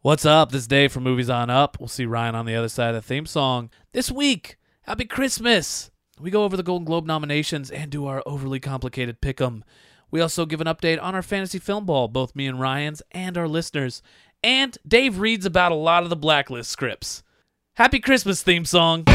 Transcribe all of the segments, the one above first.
What's up? This is Dave from Movies On Up. We'll see Ryan on the other side of the theme song. This week, happy Christmas! We go over the Golden Globe nominations and do our overly complicated pick'em. We also give an update on our fantasy film ball, both me and Ryan's and our listeners. And Dave reads about a lot of the Blacklist scripts. Happy Christmas theme song!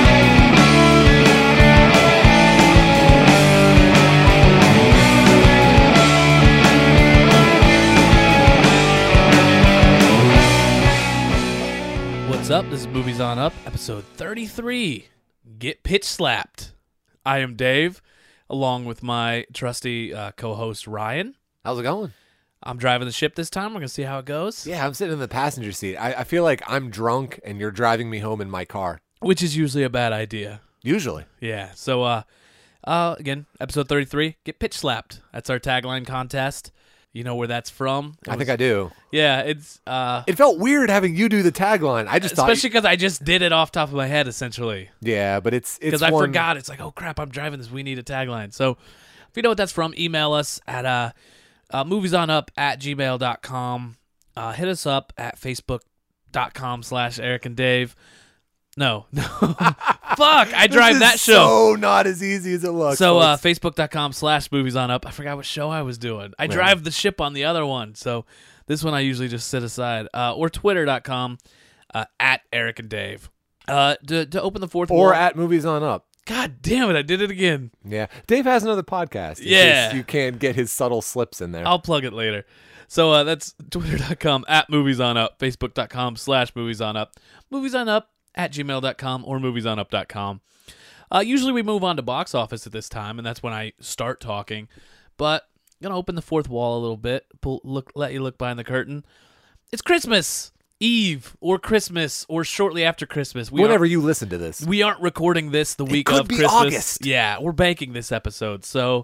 What's up? This is Movies On Up, episode 33. Get pitch slapped. I am Dave, along with my trusty co-host Ryan. How's it going? I'm driving the ship this time. We're going to see how it goes. Yeah, I'm sitting in the passenger seat. I feel like I'm drunk and you're driving me home in my car. Which is usually a bad idea. Usually. Yeah. So, again, episode 33, get pitch slapped. That's our tagline contest. You know where that's from? I think I do. Yeah, it's... It felt weird having you do the tagline. I just especially because I just did it off top of my head, essentially. Yeah, but it's because I forgot. It's like, oh crap, I'm driving this. We need a tagline. So if you know what that's from, email us at moviesonup@gmail.com. Hit us up at facebook.com/Eric and Dave. No. Fuck, I drive that show. So not as easy as it looks. So facebook.com/moviesonup. I forgot what show I was doing. I drive the ship on the other one. So this one I usually just sit aside. Or twitter.com at Eric and Dave. To open the fourth wall. Or at Movies On Up. God damn it, I did it again. Yeah. Dave has another podcast. Yeah. You can't get his subtle slips in there. I'll plug it later. So that's twitter.com at moviesonup, facebook.com/moviesonup, moviesonup@gmail.com or moviesonup.com. Usually we move on to box office at this time, and that's when I start talking. But I'm going to open the fourth wall a little bit, let you look behind the curtain. It's Christmas Eve or Christmas or shortly after Christmas. Whenever you listen to this. We aren't recording this the week could of be Christmas. August. Yeah, we're banking this episode. So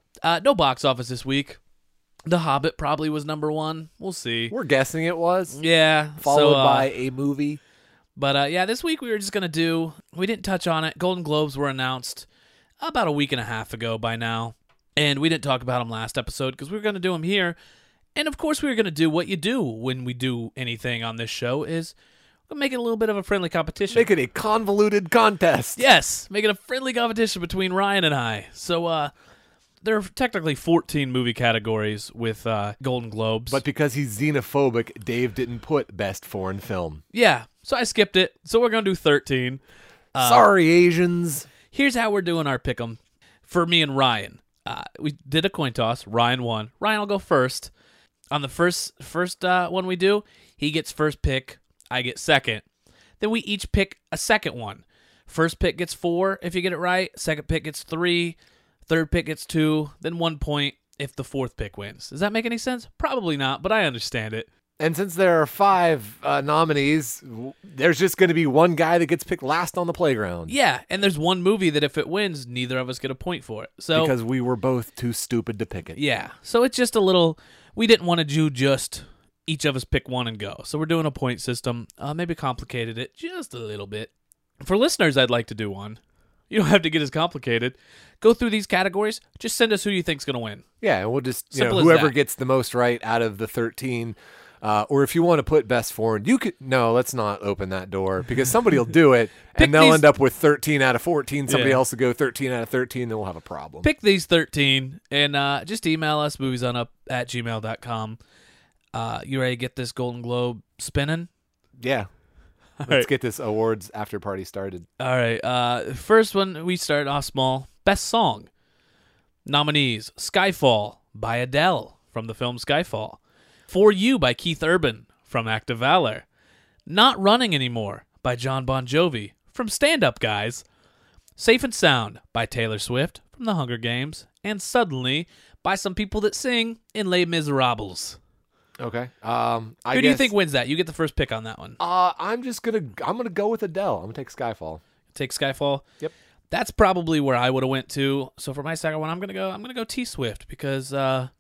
no box office this week. The Hobbit probably was number one. We'll see. We're guessing it was. Yeah. Followed by a movie. But yeah, this week we were just going to we didn't touch on it. Golden Globes were announced about a week and a half ago by now. And we didn't talk about them last episode because we were going to do them here. And of course we were going to do what you do when we do anything on this show is we'll make it a little bit of a friendly competition. Make it a convoluted contest. Yes, make it a friendly competition between Ryan and I. So there are technically 14 movie categories with Golden Globes. But because he's xenophobic, Dave didn't put Best Foreign Film. Yeah, so I skipped it. So we're going to do 13. Sorry, Asians. Here's how we're doing our pick'em for me and Ryan. We did a coin toss. Ryan won. Ryan will go first. On the first one we do, he gets first pick. I get second. Then we each pick a second one. First pick gets 4 if you get it right. Second pick gets 3. Third pick gets 2. Then 1 point if the fourth pick wins. Does that make any sense? Probably not, but I understand it. And since there are 5 nominees, there's just going to be one guy that gets picked last on the playground. Yeah, and there's one movie that if it wins, neither of us get a point for it. So because we were both too stupid to pick it. Yeah, so it's just a little... We didn't want to do just each of us pick one and go. So we're doing a point system. Maybe complicated it just a little bit. For listeners, I'd like to do one. You don't have to get as complicated. Go through these categories. Just send us who you think's going to win. Yeah, and we'll just, Simple as whoever that. gets the most right out of the 13... or if you want to put Best Foreign, you could... No, let's not open that door because somebody will do it and they'll end up with 13 out of 14. Somebody else will go 13 out of 13, then we'll have a problem. Pick these 13 and just email us, moviesonup@gmail.com. You ready to get this Golden Globe spinning? Yeah. Let's get this awards after party started. All right. First one, we start off small. Best Song. Nominees, Skyfall by Adele from the film Skyfall. For You by Keith Urban from Act of Valor. Not Running Anymore by John Bon Jovi from Stand Up Guys. Safe and Sound by Taylor Swift from The Hunger Games. And Suddenly by some people that sing in Les Miserables. Okay. Who do you think wins that? You get the first pick on that one. I'm gonna go with Adele. I'm gonna take Skyfall. Take Skyfall? Yep. That's probably where I would have went to. So for my second one, I'm gonna go T Swift because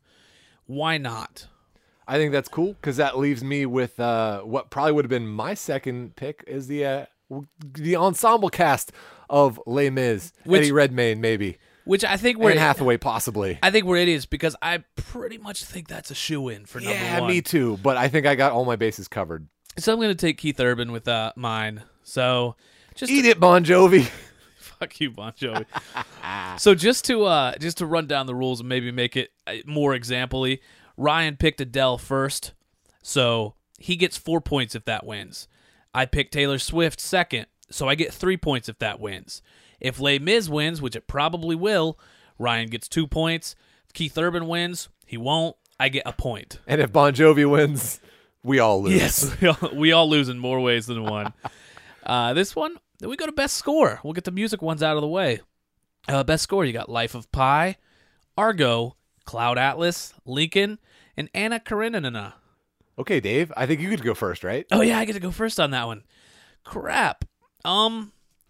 why not? I think that's cool because that leaves me with what probably would have been my second pick is the ensemble cast of Les Mis. Eddie Redmayne, maybe. Which I think Anne Hathaway, possibly. I think we're idiots because I pretty much think that's a shoe-in for number one. Yeah, me too. But I think I got all my bases covered. So I'm going to take Keith Urban with mine. So just eat it, Bon Jovi. Fuck you, Bon Jovi. So just to run down the rules and maybe make it more example-y, Ryan picked Adele first, so he gets 4 points if that wins. I picked Taylor Swift second, so I get 3 points if that wins. If Les Mis wins, which it probably will, Ryan gets 2 points. If Keith Urban wins, he won't. I get a point. And if Bon Jovi wins, we all lose. Yes, we all lose in more ways than one. This one, then we go to best score. We'll get the music ones out of the way. Best score, you got Life of Pi, Argo, Cloud Atlas, Lincoln, and Anna Karenina. Okay, Dave, I think you get to go first, right? Oh, yeah, I get to go first on that one. Crap. I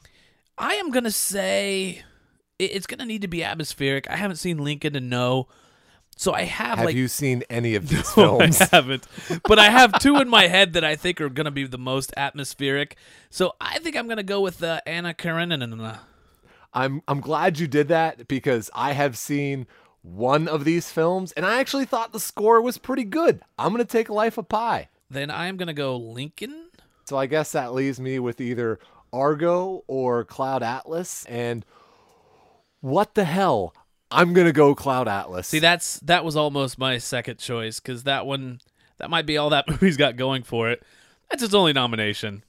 am going to say it's going to need to be atmospheric. I haven't seen Lincoln to know. So I have you seen any of these films? I haven't. But I have two in my head that I think are going to be the most atmospheric. So I think I'm going to go with Anna Karenina. I'm glad you did that because I have seen one of these films and I actually thought the score was pretty good. I'm going to take Life of Pi. Then I am going to go Lincoln. So I guess that leaves me with either Argo or Cloud Atlas. And what the hell? I'm going to go Cloud Atlas. See, that was almost my second choice because that might be all that movie's got going for it. That's its only nomination.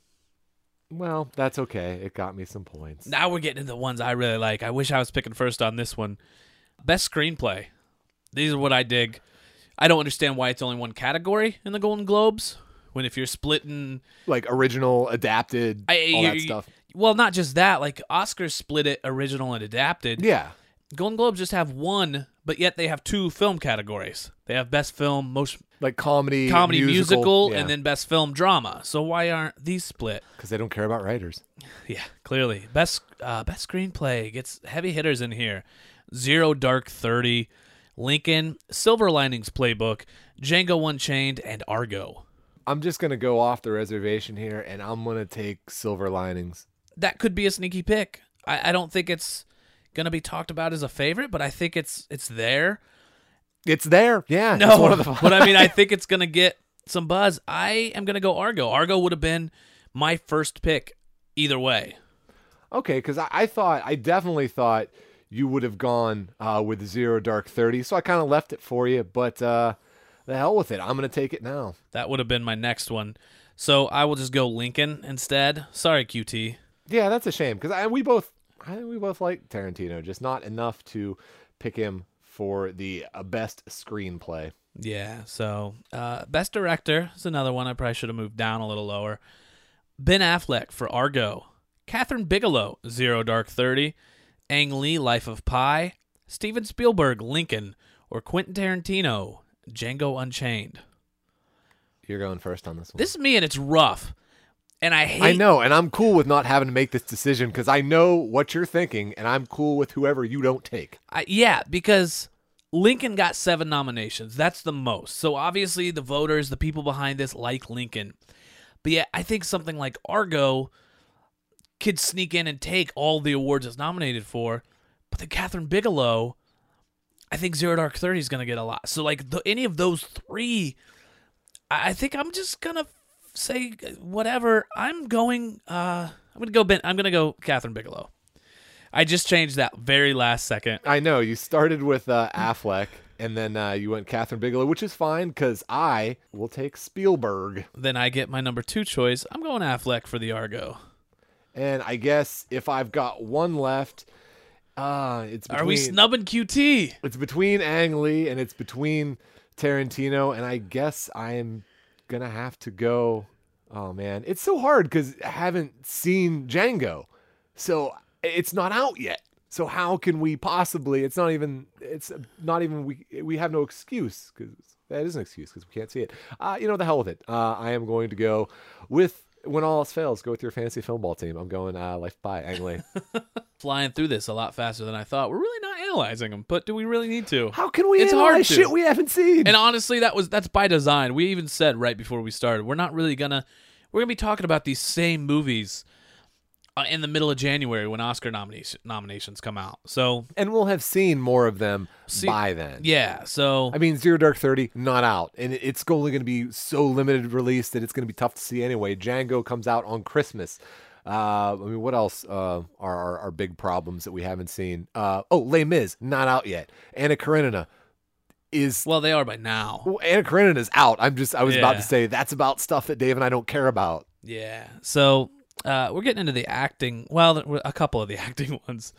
Well, that's okay. It got me some points. Now we're getting into the ones I really like. I wish I was picking first on this one. Best screenplay. These are what I dig. I don't understand why it's only one category in the Golden Globes when if you're splitting... Like original, adapted, all that stuff. Well, not just that. Like Oscars split it original and adapted. Yeah. Golden Globes just have one, but yet they have two film categories. They have best film, most like comedy musical, yeah. and then best film drama. So why aren't these split? Because they don't care about writers. Yeah, clearly. Best screenplay gets heavy hitters in here. Zero Dark 30, Lincoln, Silver Linings Playbook, Django Unchained, and Argo. I'm just going to go off the reservation here, and I'm going to take Silver Linings. That could be a sneaky pick. I don't think it's going to be talked about as a favorite, but I think it's there. It's there, yeah. No, it's one of the but I mean, I think it's going to get some buzz. I am going to go Argo. Argo would have been my first pick either way. Okay, because I definitely thought you would have gone with Zero Dark 30, so I kind of left it for you, but the hell with it. I'm going to take it now. That would have been my next one. So I will just go Lincoln instead. Sorry, QT. Yeah, that's a shame, because I think we both like Tarantino, just not enough to pick him for the best screenplay. Yeah, so best director is another one I probably should have moved down a little lower. Ben Affleck for Argo. Catherine Bigelow, Zero Dark 30. Ang Lee, Life of Pi. Steven Spielberg, Lincoln. Or Quentin Tarantino, Django Unchained. You're going first on this one. This is me, and it's rough. And I know, and I'm cool with not having to make this decision because I know what you're thinking, and I'm cool with whoever you don't take. Yeah, because Lincoln got 7 nominations. That's the most. So obviously the voters, the people behind this like Lincoln. But yeah, I think something like Argo could sneak in and take all the awards it's nominated for. But then Catherine Bigelow, I think Zero Dark 30 is going to get a lot. So like any of those three, I think I'm just going to say whatever. I'm going to go Catherine Bigelow. I just changed that very last second. I know. You started with Affleck, and then you went Catherine Bigelow, which is fine because I will take Spielberg. Then I get my number 2 choice. I'm going Affleck for the Argo. And I guess if I've got one left, it's between... Are we snubbing QT? It's between Ang Lee and it's between Tarantino, and I guess I'm going to have to go... Oh, man. It's so hard because I haven't seen Django. So... It's not out yet. So how can we possibly, it's not even, we have no excuse because that is an excuse because we can't see it. The hell with it. I am going to go with, when all else fails, go with your fantasy film ball team. I'm going Life of Pi, Ang Lee. Flying through this a lot faster than I thought. We're really not analyzing them, but do we really need to? How can we analyze shit we haven't seen? And honestly, that's by design. We even said right before we started, we're going to be talking about these same movies in the middle of January when Oscar nominations come out. So, and we'll have seen more of them by then. Yeah. So, I mean, Zero Dark 30 not out, and it's only going to be so limited release that it's going to be tough to see anyway. Django comes out on Christmas. I mean, what else are our big problems that we haven't seen? Les Mis not out yet. Anna Karenina is they are by now. Well, Anna Karenina is out. I was about to say that's about stuff that Dave and I don't care about. Yeah. So we're getting into the acting. Well, a couple of the acting ones.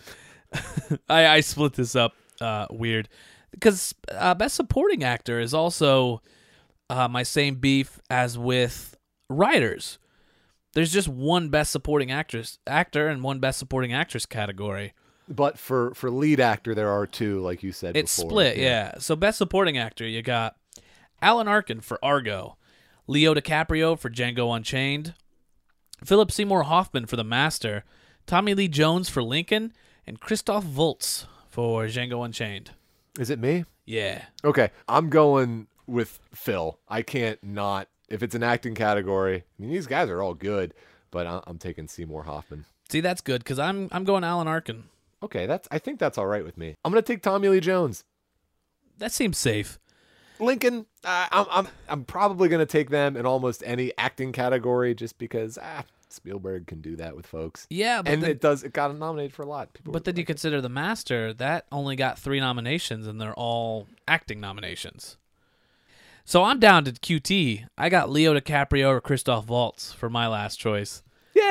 I split this up weird because Best Supporting Actor is also my same beef as with writers. There's just one Best Supporting Actor and one Best Supporting Actress category. But for lead actor, there are two, like you said it's before. It's split, yeah. So Best Supporting Actor, you got Alan Arkin for Argo, Leo DiCaprio for Django Unchained, Philip Seymour Hoffman for The Master, Tommy Lee Jones for Lincoln, and Christoph Waltz for Django Unchained. Is it me? Yeah. Okay, I'm going with Phil. I can't not. If it's an acting category, I mean, these guys are all good, but I'm taking Seymour Hoffman. See, that's good because I'm going Alan Arkin. Okay, I think that's all right with me. I'm gonna take Tommy Lee Jones. That seems safe. Lincoln, I'm probably gonna take them in almost any acting category just because Spielberg can do that with folks. Yeah, but it got nominated for a lot. But then you consider The Master, that only got 3 nominations, and they're all acting nominations. So I'm down to QT. I got Leo DiCaprio or Christoph Waltz for my last choice.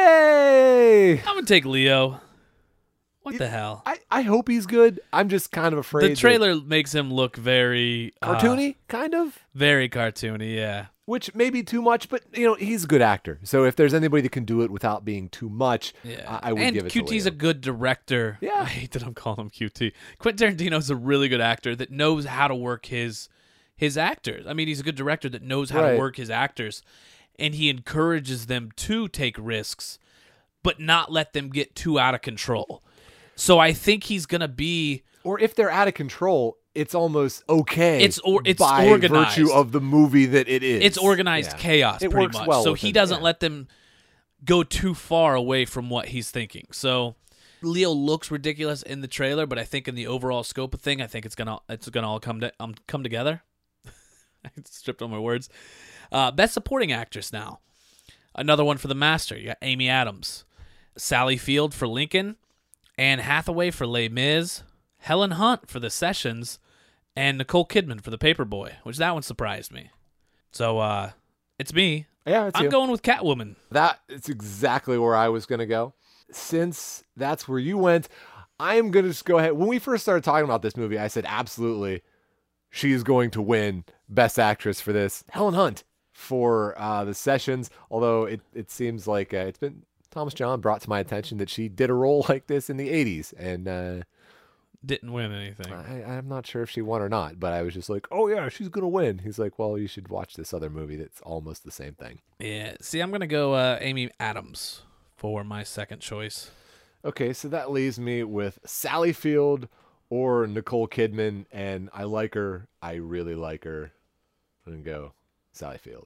Yay! I'm going to take Leo. What the hell? I hope he's good. I'm just kind of afraid. The trailer makes him look very... cartoony, kind of? Very cartoony, yeah. Which may be too much, but, he's a good actor. So if there's anybody that can do it without being too much, I would give it to Leo. And QT's a good director. Yeah. I hate that I'm calling him QT. Quentin Tarantino's a really good actor that knows how to work his actors. I mean, he's a good director that knows how to work his actors, and he encourages them to take risks, but not let them get too out of control. So I think he's going to be... Or if they're out of control, it's almost okay. It's by organized. Virtue of the movie that it is. It's organized chaos, it pretty works much. well So he doesn't let them go too far away from what he's thinking. So Leo looks ridiculous in the trailer, but I think in the overall scope of thing, I think it's gonna all come together. I stripped all my words. Best Supporting Actress now. Another one for The Master. You got Amy Adams, Sally Field for Lincoln, Anne Hathaway for Les Mis, Helen Hunt for The Sessions, and Nicole Kidman for The Paperboy, which that one surprised me. So it's me. Yeah, it's I'm you. going with Catwoman. It's exactly where I was going to go. Since that's where you went, I am going to just go ahead. When we first started talking about this movie, I said absolutely she is going to win Best Actress for this. Helen Hunt for The Sessions, although it seems like it's been Thomas John brought to my attention that she did a role like this in the 80s and didn't win anything. I'm not sure if she won or not, but I was just like, oh yeah, she's going to win. He's like, well, you should watch this other movie that's almost the same thing. Yeah, see, I'm going to go Amy Adams for my second choice. Okay, so that leaves me with Sally Field or Nicole Kidman, and I like her. I really like her. I'm going to go Sally Field.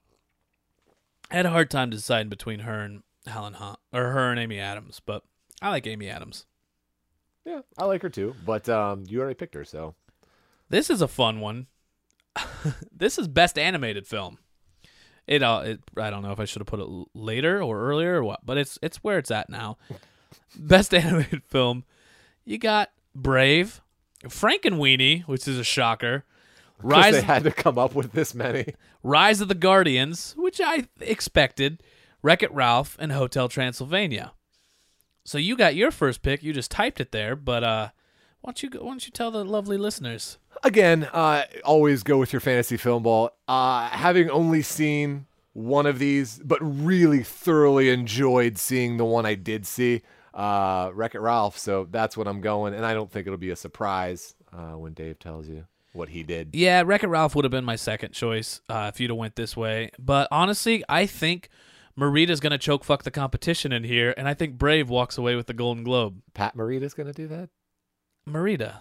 I had a hard time deciding between her and Helen Hunt, or her and Amy Adams, but I like Amy Adams. Yeah, I like her too, but you already picked her, so. This is a fun one. This is Best Animated Film. I don't know if I should have put it later or earlier or what, but it's where it's at now. Best Animated Film. You got Brave, Frankenweenie, which is a shocker. They had to come up with this many. Rise of the Guardians, which I expected. Wreck-It Ralph, and Hotel Transylvania. So you got your first pick. You just typed it there, but why don't you tell the lovely listeners? Again, always go with your fantasy film ball. Having only seen one of these, but really thoroughly enjoyed seeing the one I did see, Wreck-It Ralph. So that's what I'm going, and I don't think it'll be a surprise when Dave tells you what he did. Yeah, Wreck-It Ralph would have been my second choice if you'd have went this way. But honestly, I think Morita's going to choke fuck the competition in here, and I think Brave walks away with the Golden Globe. Pat Morita's going to do that? Morita.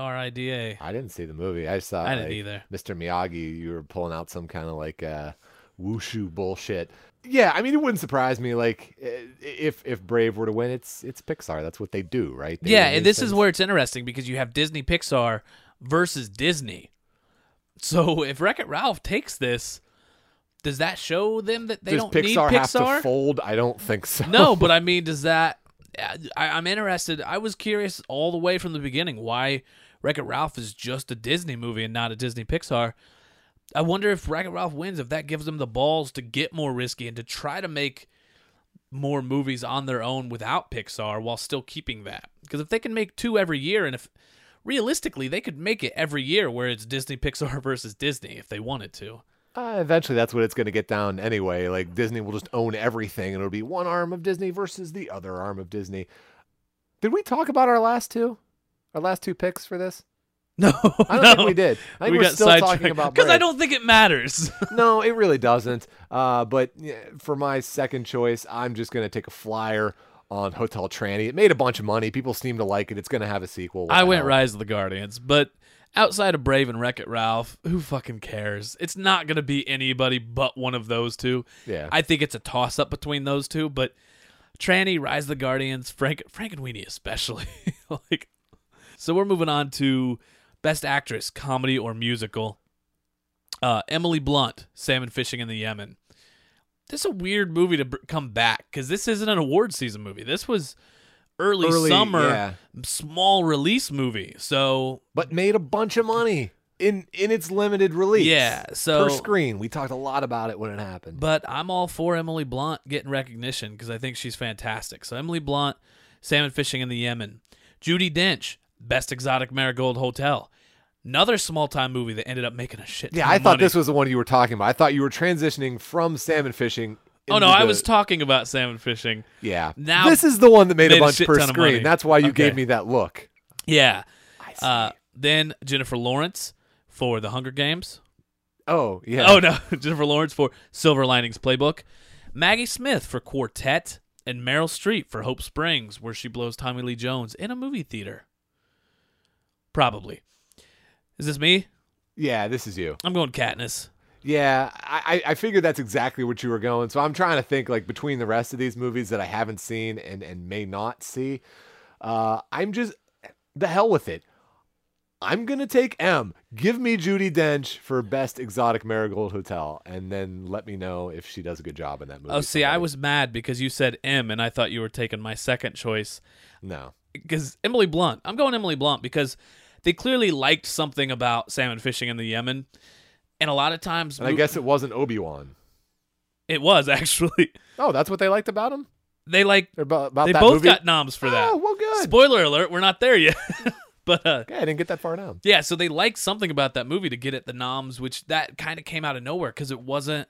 Merida. I didn't see the movie. I just saw I didn't either. Mr. Miyagi, you were pulling out some kind of wushu bullshit. Yeah, I mean, it wouldn't surprise me. Like, if Brave were to win, it's Pixar. That's what they do, right? They Yeah, and this is where it's interesting because you have Disney Pixar versus Disney. So if Wreck-It Ralph takes this, does that show them that they don't need Pixar? Have to fold? I don't think so. No, but I mean, does that? I'm interested. I was curious all the way from the beginning why Wreck-It Ralph is just a Disney movie and not a Disney Pixar. I wonder if Wreck-It Ralph wins, if that gives them the balls to get more risky and to try to make more movies on their own without Pixar while still keeping that. Because if they can make 2 every year, and if realistically they could make it every year where it's Disney Pixar versus Disney if they wanted to. Eventually, that's what it's going to get down anyway. Like, Disney will just own everything, and it'll be one arm of Disney versus the other arm of Disney. Did we talk about our last two picks for this? No, I don't think we did. I think we're still talking about because I don't think it matters. No, it really doesn't. But for my second choice, I'm just going to take a flyer on Hotel Tranny. It made a bunch of money. People seem to like it. It's going to have a sequel. I went Rise of the Guardians, but outside of Brave and Wreck-It Ralph, who fucking cares? It's not going to be anybody but one of those two. Yeah, I think it's a toss-up between those two, but Tranny, Rise of the Guardians, Frankenweenie especially. So we're moving on to Best Actress, Comedy or Musical. Emily Blunt, Salmon Fishing in the Yemen. This is a weird movie to come back because this isn't an award season movie. This was early summer, small release movie. But made a bunch of money in its limited release. Yeah, so per screen. We talked a lot about it when it happened. But I'm all for Emily Blunt getting recognition because I think she's fantastic. So Emily Blunt, Salmon Fishing in the Yemen. Judi Dench, Best Exotic Marigold Hotel. Another small-time movie that ended up making a shit ton of money. I thought this was the one you were talking about. I thought you were transitioning from Salmon Fishing. I was talking about Salmon Fishing. Yeah. Now this is the one that made a bunch per screen. That's why you gave me that look. Yeah. I see. Then Jennifer Lawrence for The Hunger Games. Oh, yeah. Oh, no. Jennifer Lawrence for Silver Linings Playbook. Maggie Smith for Quartet. And Meryl Streep for Hope Springs, where she blows Tommy Lee Jones in a movie theater. Probably. Is this me? Yeah, this is you. I'm going Katniss. Yeah, I figured that's exactly what you were going. So I'm trying to think, like, between the rest of these movies that I haven't seen and may not see. I'm just, the hell with it. I'm going to take M. Give me Judi Dench for Best Exotic Marigold Hotel, and then let me know if she does a good job in that movie. Oh, see, I was mad because you said M, and I thought you were taking my second choice. No. Because Emily Blunt. I'm going Emily Blunt because they clearly liked something about salmon fishing in the Yemen. And a lot of times... And I guess it wasn't Obi-Wan. It was, actually. Oh, that's what they liked about him? They like... About they that both movie? got noms for that. Oh, well, good. Spoiler alert, we're not there yet. But I didn't get that far down. Yeah, so they liked something about that movie to get it the noms, which that kind of came out of nowhere because it wasn't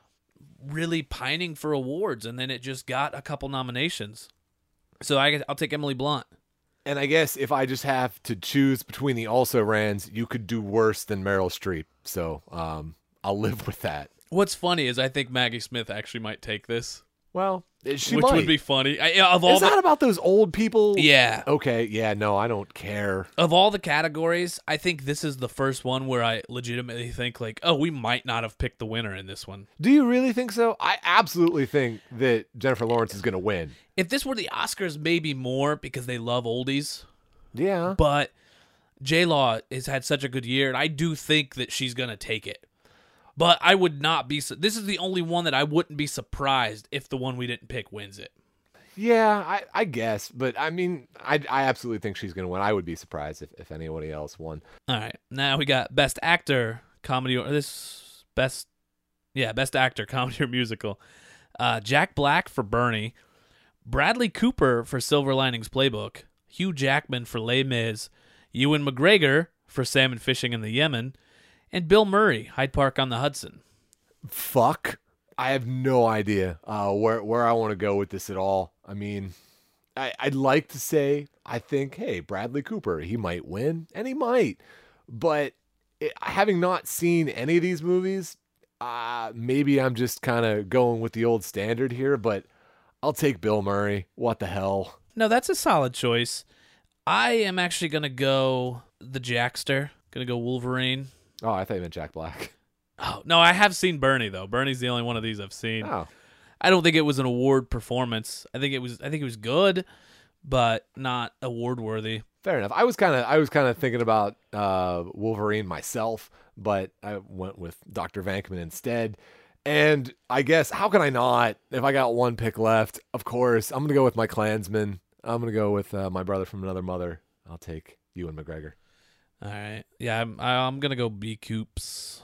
really pining for awards, and then it just got a couple nominations. So I'll take Emily Blunt. And I guess if I just have to choose between the also-rans, you could do worse than Meryl Streep. So I'll live with that. What's funny is I think Maggie Smith actually might take this. Well, which would be funny. Is that about those old people? Yeah. Okay, yeah, no, I don't care. Of all the categories, I think this is the first one where I legitimately think, like, oh, we might not have picked the winner in this one. Do you really think so? I absolutely think that Jennifer Lawrence is going to win. If this were the Oscars, maybe more because they love oldies. Yeah. But J-Law has had such a good year, and I do think that she's going to take it. But I would not be... This is the only one that I wouldn't be surprised if the one we didn't pick wins it. Yeah, I guess. But, I mean, I absolutely think she's going to win. I would be surprised if anybody else won. All right. Now we got Best Actor, Comedy, or Best Actor, Comedy or Musical. Jack Black for Bernie. Bradley Cooper for Silver Linings Playbook. Hugh Jackman for Les Mis. Ewan McGregor for Salmon Fishing in the Yemen. And Bill Murray, Hyde Park on the Hudson. Fuck. I have no idea where I want to go with this at all. I mean, I'd like to say, I think, hey, Bradley Cooper, he might win, and he might. But having not seen any of these movies, maybe I'm just kind of going with the old standard here, but I'll take Bill Murray. What the hell? No, that's a solid choice. I am actually going to go the Jackster. Going to go Wolverine. Oh, I thought you meant Jack Black. Oh no, I have seen Bernie though. Bernie's the only one of these I've seen. Oh, I don't think it was an award performance. I think it was good, but not award worthy. fair enough. I was kind of thinking about Wolverine myself, but I went with Dr. Venkman instead. And I guess how can I not? If I got one pick left, of course I'm gonna go with my Klansman. I'm gonna go with my brother from another mother. I'll take Ewan McGregor. All right, yeah, I'm gonna go B. Coops.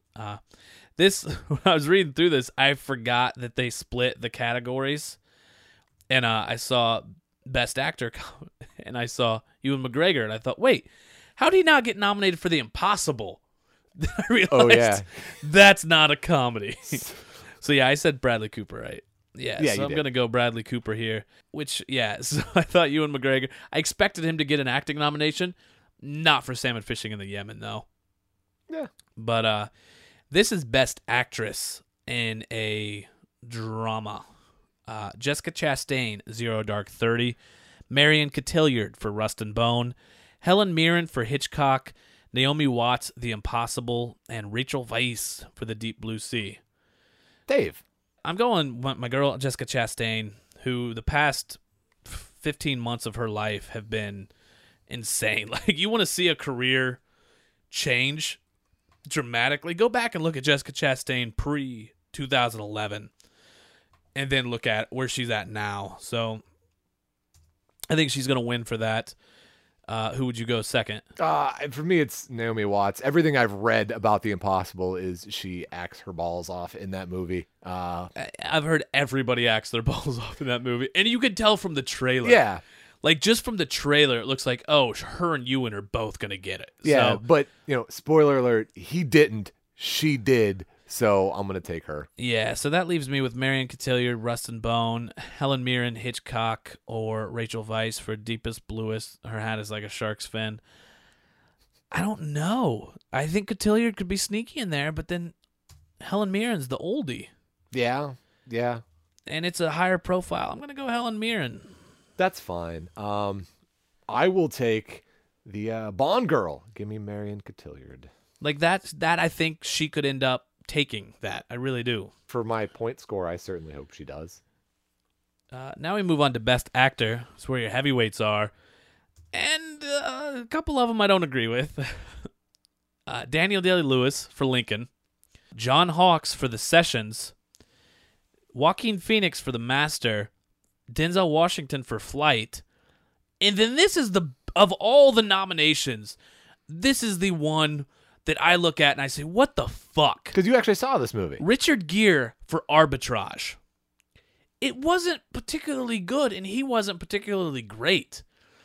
This when I was reading through this, I forgot that they split the categories, and I saw Best Actor, and I saw Ewan McGregor, and I thought, wait, how did he not get nominated for The Impossible? I realized that's not a comedy. So yeah, I said Bradley Cooper, right? Yeah, so I'm gonna go Bradley Cooper here. Which so I thought Ewan McGregor. I expected him to get an acting nomination, not for Salmon Fishing in the Yemen though. Yeah, but this is Best Actress in a Drama. Jessica Chastain, Zero Dark 30. Marion Cotillard for Rust and Bone. Helen Mirren for Hitchcock. Naomi Watts, The Impossible. And Rachel Weisz for The Deep Blue Sea. Dave. I'm going my girl Jessica Chastain, who the past 15 months of her life have been insane. Like, you want to see a career change dramatically, go back and look at Jessica Chastain pre-2011 and then look at where she's at now. So I think she's going to win for that. Who would you go second? For me, it's Naomi Watts. Everything I've read about The Impossible is she acts her balls off in that movie. I've heard everybody acts their balls off in that movie, and you could tell from the trailer. Yeah. Like, just from the trailer, it looks like, oh, her and Ewan are both going to get it. Yeah, so, but, spoiler alert, he didn't. She did, so I'm going to take her. Yeah, so that leaves me with Marion Cotillard, Rust and Bone, Helen Mirren, Hitchcock, or Rachel Weisz for Deepest Bluest. Her hat is like a shark's fin. I don't know. I think Cotillard could be sneaky in there, but then Helen Mirren's the oldie. Yeah. And it's a higher profile. I'm going to go Helen Mirren. That's fine. I will take the Bond girl. Give me Marion Cotillard. Like, that I think she could end up taking that. I really do. For my point score, I certainly hope she does. Now we move on to Best Actor. That's where your heavyweights are. And a couple of them I don't agree with. Daniel Day-Lewis for Lincoln. John Hawkes for The Sessions. Joaquin Phoenix for The Master. Denzel Washington for Flight. And then this is of all the nominations, this is the one that I look at and I say, what the fuck? Because you actually saw this movie. Richard Gere for Arbitrage. It wasn't particularly good, and he wasn't particularly great.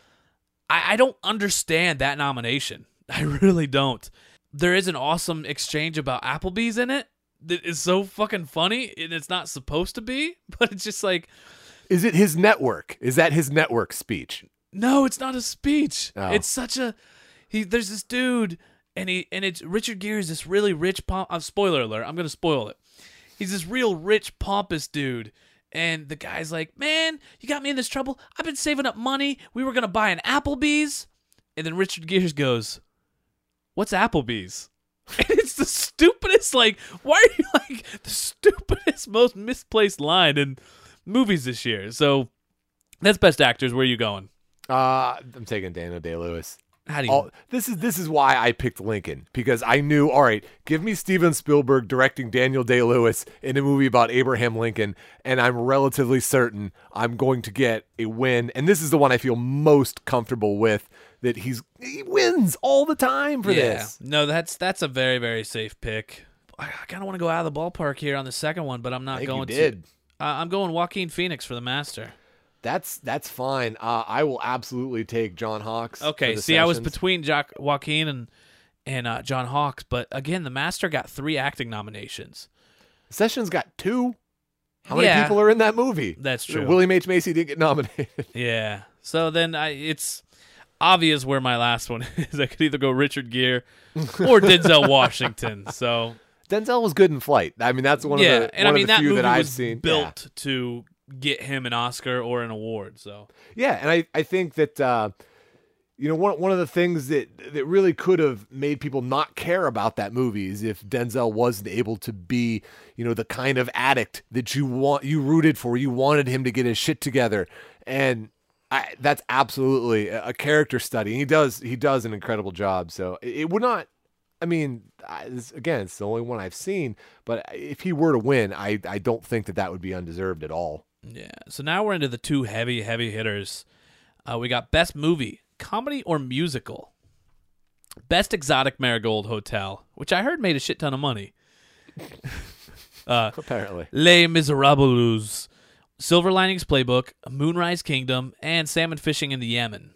I don't understand that nomination. I really don't. There is an awesome exchange about Applebee's in it that is so fucking funny, and it's not supposed to be, but it's just like... Is it his network? Is that his network speech? No, it's not a speech. Oh. It's such a... There's this dude... And it's Richard Gere is this really rich spoiler alert, I'm going to spoil it. He's this real rich, pompous dude. And the guy's like, man, you got me in this trouble. I've been saving up money. We were going to buy an Applebee's. And then Richard Gere goes, what's Applebee's? And it's the stupidest, like, why are you like the stupidest, most misplaced line in movies this year? So that's Best Actors. Where are you going? I'm taking Daniel Day-Lewis. How do you? This is why I picked Lincoln, because I knew, all right, give me Steven Spielberg directing Daniel Day-Lewis in a movie about Abraham Lincoln, and I'm relatively certain I'm going to get a win. And this is the one I feel most comfortable with, that he wins all the time for this. No, that's a very, very safe pick. I kind of want to go out of the ballpark here on the second one, but I'm not going to. I'm going Joaquin Phoenix for The Master. That's fine. I will absolutely take John Hawkes. Okay, see, I was between Joaquin and John Hawkes, but again, The Master got 3 acting nominations. Sessions got 2. How many people are in that movie? That's true. William H. Macy didn't get nominated. Yeah. So then it's obvious where my last one is. I could either go Richard Gere or Denzel Washington. So Denzel was good in Flight. I mean, that's one of the few that I've seen. Built to get him an Oscar or an award. So yeah, and I think that one of the things that really could have made people not care about that movie is if Denzel wasn't able to be, the kind of addict that you rooted for. You wanted him to get his shit together. And that's absolutely a character study. And he does an incredible job. So it would not, again, it's the only one I've seen, but if he were to win, I don't think that would be undeserved at all. Yeah. So now we're into the two heavy hitters. We got Best Movie, Comedy or Musical. Best Exotic Marigold Hotel, which I heard made a shit ton of money. Apparently. Les Miserables, Silver Linings Playbook, Moonrise Kingdom, and Salmon Fishing in the Yemen.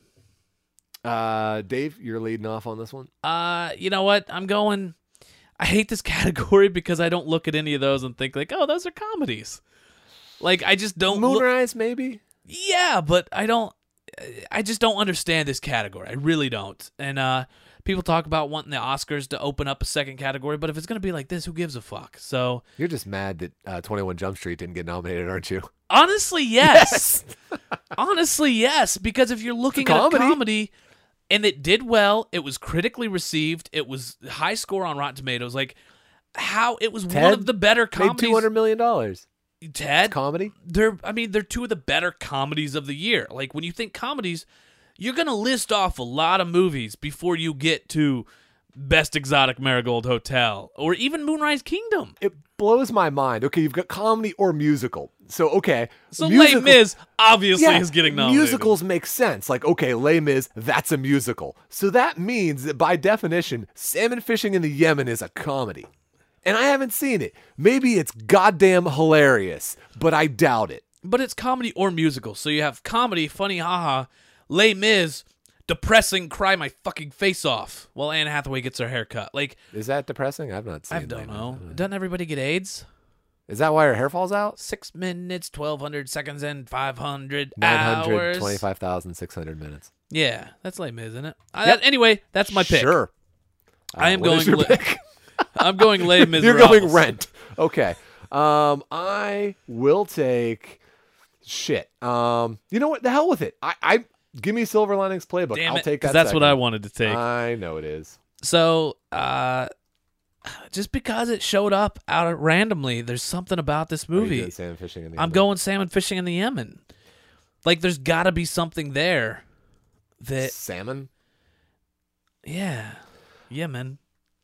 Dave, you're leading off on this one. You know what? I hate this category because I don't look at any of those and think like, oh, those are comedies. Like, I just don't. Moonrise, maybe? Yeah, but I just don't understand this category. I really don't. And people talk about wanting the Oscars to open up a second category, but if it's going to be like this, who gives a fuck? So you're just mad that 21 Jump Street didn't get nominated, aren't you? Honestly, yes. Honestly, yes. Because if you're looking at a comedy and it did well, it was critically received, it was high score on Rotten Tomatoes, like how it was Ted one of the better comedies. Made $200 million. Ted, comedy? They're two of the better comedies of the year. Like, when you think comedies, you're going to list off a lot of movies before you get to Best Exotic Marigold Hotel or even Moonrise Kingdom. It blows my mind. Okay, you've got comedy or musical. So, okay. So Les Mis obviously is getting nominated. Musicals make sense. Like, okay, Les Mis, that's a musical. So that means that by definition, Salmon Fishing in the Yemen is a comedy. And I haven't seen it. Maybe it's goddamn hilarious, but I doubt it. But it's comedy or musical. So you have comedy, funny, haha, Les Mis, depressing, cry my fucking face off while Anne Hathaway gets her hair cut. Like, is that depressing? I've not seen it. I don't know. Doesn't everybody get AIDS? Is that why her hair falls out? 6 minutes, 1,200 seconds, and 500 hours. 925,600 minutes. Yeah, that's Les Mis, isn't it? Anyway, that's my pick. Sure. I am going pick? I'm going Les Miserables. You're going Rent. Okay. I will take shit. You know what? The hell with it. I give me Silver Linings Playbook. Damn I'll it, take that. That's second. what I wanted to take. I know it is. So, just because it showed up out randomly, there's something about this movie. Salmon Fishing in the I'm Yemen. going Salmon Fishing in the Yemen. Like, there's got to be something there that salmon. Yeah, Yemen.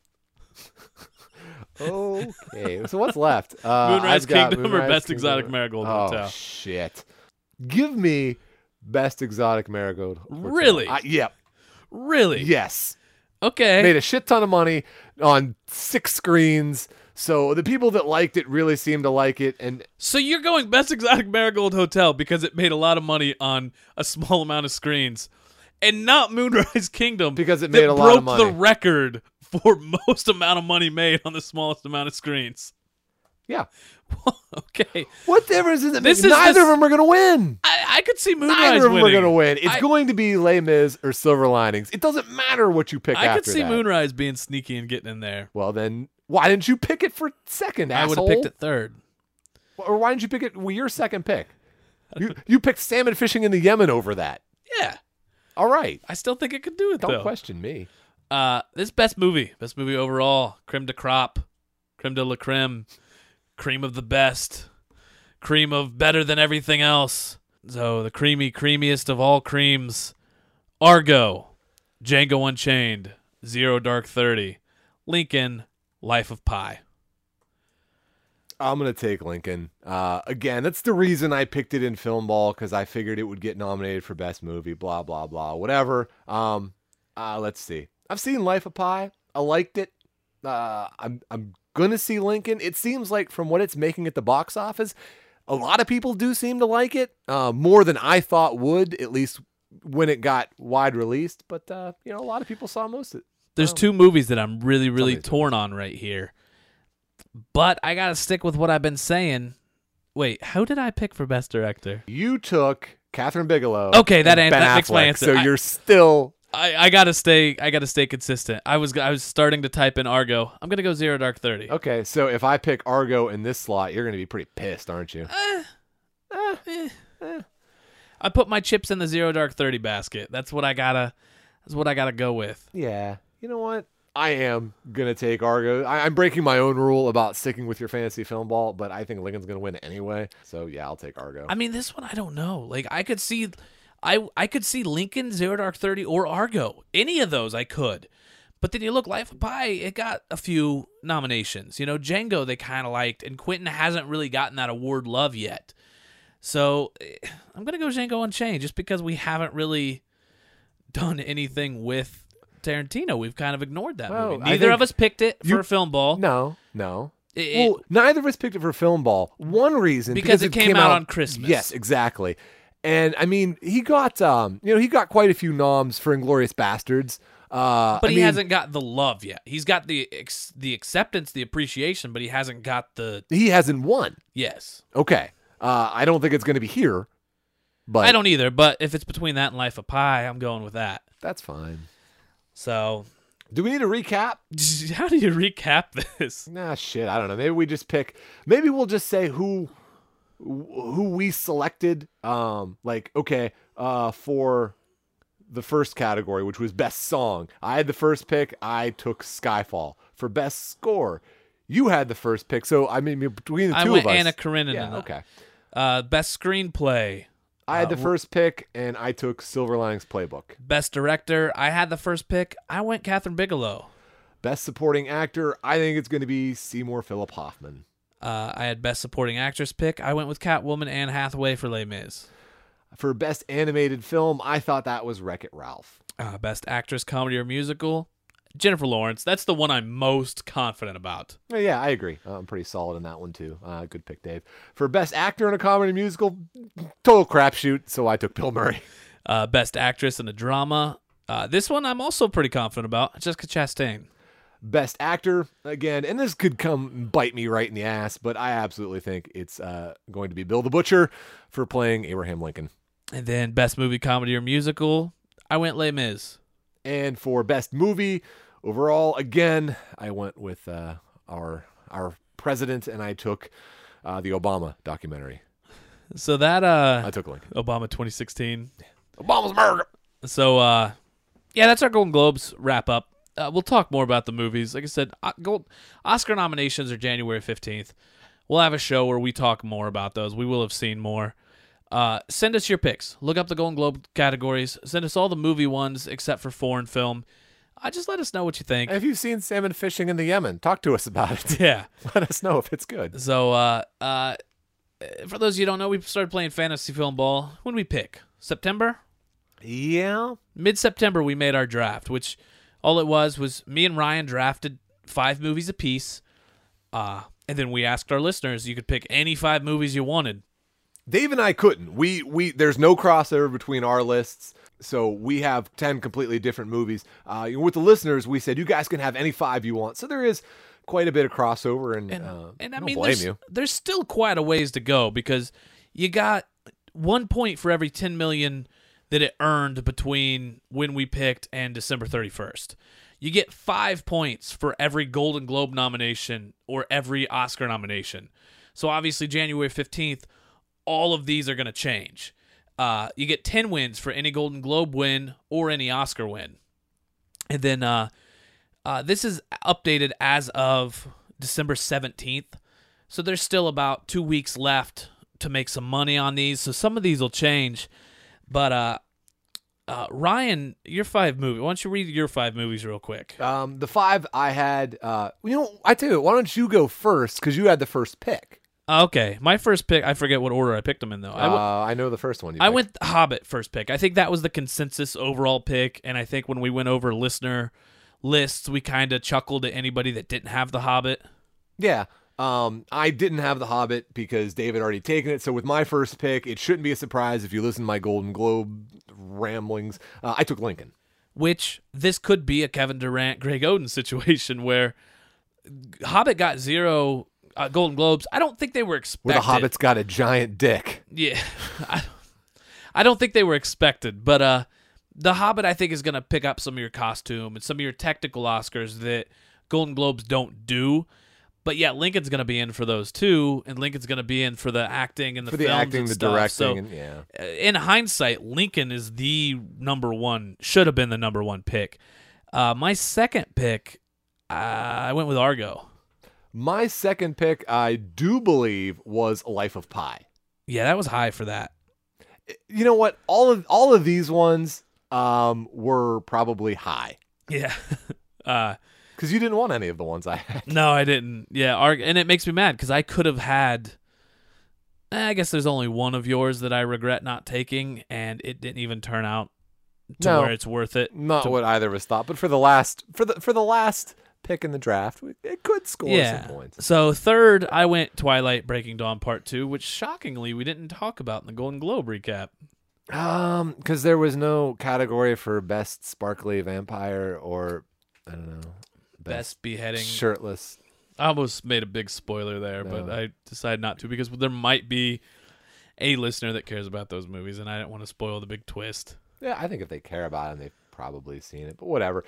Okay, so what's left? Moonrise Kingdom Moonrise or Best Kingdom. Exotic Marigold Hotel? Oh shit! Give me Best Exotic Marigold Hotel. Really? Yep. Really? Yes. Okay. Made a shit ton of money on 6 screens. So the people that liked it really seemed to like it. And so you're going Best Exotic Marigold Hotel because it made a lot of money on a small amount of screens, and not Moonrise Kingdom because it made a lot of money. Broke the record for most amount of money made on the smallest amount of screens. Yeah. Okay. What difference does it make? Neither of them are going to win. I could see Moonrise winning. Neither of them are going to win. It's going to be Les Mis or Silver Linings. It doesn't matter what you pick after that. I could see Moonrise being sneaky and getting in there. Well, then why didn't you pick it for second, asshole? I would have picked it third. Or why didn't you pick it? Well, your second pick. You picked Salmon Fishing in the Yemen over that. Yeah. All right. I still think it could do it, though. Don't question me. This best movie overall, creme de crop, creme de la creme, cream of the best, cream of better than everything else. So the creamiest of all creams, Argo, Django Unchained, Zero Dark 30, Lincoln, Life of Pi. I'm going to take Lincoln. Again, that's the reason I picked it in Film Ball, because I figured it would get nominated for Best Movie, blah, blah, blah, whatever. Let's see. I've seen Life of Pi. I liked it. I'm going to see Lincoln. It seems like from what it's making at the box office, a lot of people do seem to like it, more than I thought would, at least when it got wide released. But, a lot of people saw most of it. There's 2 movies that I'm really torn on right here. But I got to stick with what I've been saying. Wait, how did I pick for Best Director? You took Catherine Bigelow. Okay, that makes my answer. So you're still... I gotta stay consistent. I was starting to type in Argo. I'm gonna go Zero Dark 30. Okay, so if I pick Argo in this slot, you're gonna be pretty pissed, aren't you? I put my chips in the Zero Dark 30 basket. That's what I gotta That's what I got to go with. Yeah. You know what? I am going to take Argo. I'm breaking my own rule about sticking with your fantasy film ball, but I think Lincoln's going to win anyway. So, yeah, I'll take Argo. I mean, this one, I don't know. Like, I could see Lincoln, Zero Dark 30, or Argo. Any of those I could. But then you look, Life of Pi, it got a few nominations. You know, Django they kind of liked, and Quentin hasn't really gotten that award love yet. So, I'm going to go Django Unchained just because we haven't really done anything with Tarantino. We've kind of ignored that movie. Neither of us picked it for a film ball. No. Well, neither of us picked it for film ball. One reason because it came out on Christmas. Yes, exactly. And I mean, he got quite a few noms for Inglourious Bastards. But he hasn't got the love yet. He's got the acceptance, the appreciation, but he hasn't got the. He hasn't won. Yes. Okay. I don't think it's going to be here. But I don't either. But if it's between that and Life of Pi, I'm going with that. That's fine. So, do we need a recap? How do you recap this? Nah, shit. I don't know. Maybe we just pick. Maybe we'll just say who we selected. For the first category, which was best song. I had the first pick. I took Skyfall. For best score, you had the first pick. So I mean, between the two of us, I went Anna Karenina. Yeah, okay. Best screenplay. I had the first pick, and I took Silver Linings Playbook. Best director, I had the first pick. I went Catherine Bigelow. Best supporting actor, I think it's going to be Seymour Philip Hoffman. I had best supporting actress pick. I went with Catwoman, Anne Hathaway for Les Mis. For best animated film, I thought that was Wreck-It Ralph. Best actress, comedy or musical, Jennifer Lawrence. That's the one I'm most confident about. Yeah, I agree. I'm pretty solid in that one, too. Good pick, Dave. For best actor in a comedy musical, total crapshoot, so I took Bill Murray. Best actress in a drama. This one I'm also pretty confident about, Jessica Chastain. Best actor, again, and this could come bite me right in the ass, but I absolutely think it's going to be Bill the Butcher for playing Abraham Lincoln. And then best movie, comedy or musical, I went Les Mis. And for best movie, overall, again, I went with our president, and I took the Obama documentary. So that I took Lincoln. Obama 2016. Obama's America. So yeah, that's our Golden Globes wrap up. We'll talk more about the movies. Like I said, Oscar nominations are January 15th. We'll have a show where we talk more about those. We will have seen more. Send us your picks. Look up the Golden Globe categories. Send us all the movie ones except for foreign film. Just let us know what you think. Have you seen salmon fishing in the Yemen? Talk to us about it. Yeah. Let us know if it's good. So, for those of you who don't know, we started playing fantasy film ball. When did we pick? September? Yeah. Mid-September, we made our draft, which all it was me and Ryan drafted 5 movies apiece. And then we asked our listeners, you could pick any 5 movies you wanted. Dave and I couldn't. There's no crossover between our lists, so we have 10 completely different movies. With the listeners, we said you guys can have any 5 you want. So there is quite a bit of crossover, and I mean, blame you. There's still quite a ways to go because you got 1 point for every 10 million that it earned between when we picked and December 31st. You get 5 points for every Golden Globe nomination or every Oscar nomination. So obviously January 15th, all of these are going to change. You get 10 wins for any Golden Globe win or any Oscar win. And then this is updated as of December 17th. So there's still about 2 weeks left to make some money on these. So some of these will change. But Ryan, your 5 movies. Why don't you read your 5 movies real quick? The 5 I had, I tell you, why don't you go first because you had the first pick. Okay, my first pick, I forget what order I picked them in, though. I know the first one. I went Hobbit first pick. I think that was the consensus overall pick, and I think when we went over listener lists, we kind of chuckled at anybody that didn't have the Hobbit. Yeah, I didn't have the Hobbit because Dave had already taken it, so with my first pick, it shouldn't be a surprise if you listen to my Golden Globe ramblings. I took Lincoln. Which, this could be a Kevin Durant, Greg Oden situation where Hobbit got 0... Golden Globes. I don't think they were expected. Where the Hobbit's got a giant dick. Yeah. I don't think they were expected, but the Hobbit I think is going to pick up some of your costume and some of your technical Oscars that Golden Globes don't do. But yeah, Lincoln's going to be in for those too, and Lincoln's going to be in for the acting and the For the films acting, and the stuff. directing, So, and yeah. in hindsight, Lincoln is the number one, should have been the number one pick. My second pick, I went with Argo. My second pick, I do believe, was Life of Pi. Yeah, that was high for that. You know what? All of these ones were probably high. Yeah. Because you didn't want any of the ones I had. No, I didn't. Yeah, and it makes me mad because I could have had. I guess there's only one of yours that I regret not taking, and it didn't even turn out to where it's worth it. Not what either of us thought, but for the last pick in the draft, it could score some points. So third, I went Twilight Breaking Dawn Part 2, which shockingly we didn't talk about in the Golden Globe recap. Because there was no category for best sparkly vampire or I don't know. Best beheading. Shirtless. I almost made a big spoiler there, but I decided not to because there might be a listener that cares about those movies, and I didn't want to spoil the big twist. Yeah, I think if they care about it, they've probably seen it, but whatever.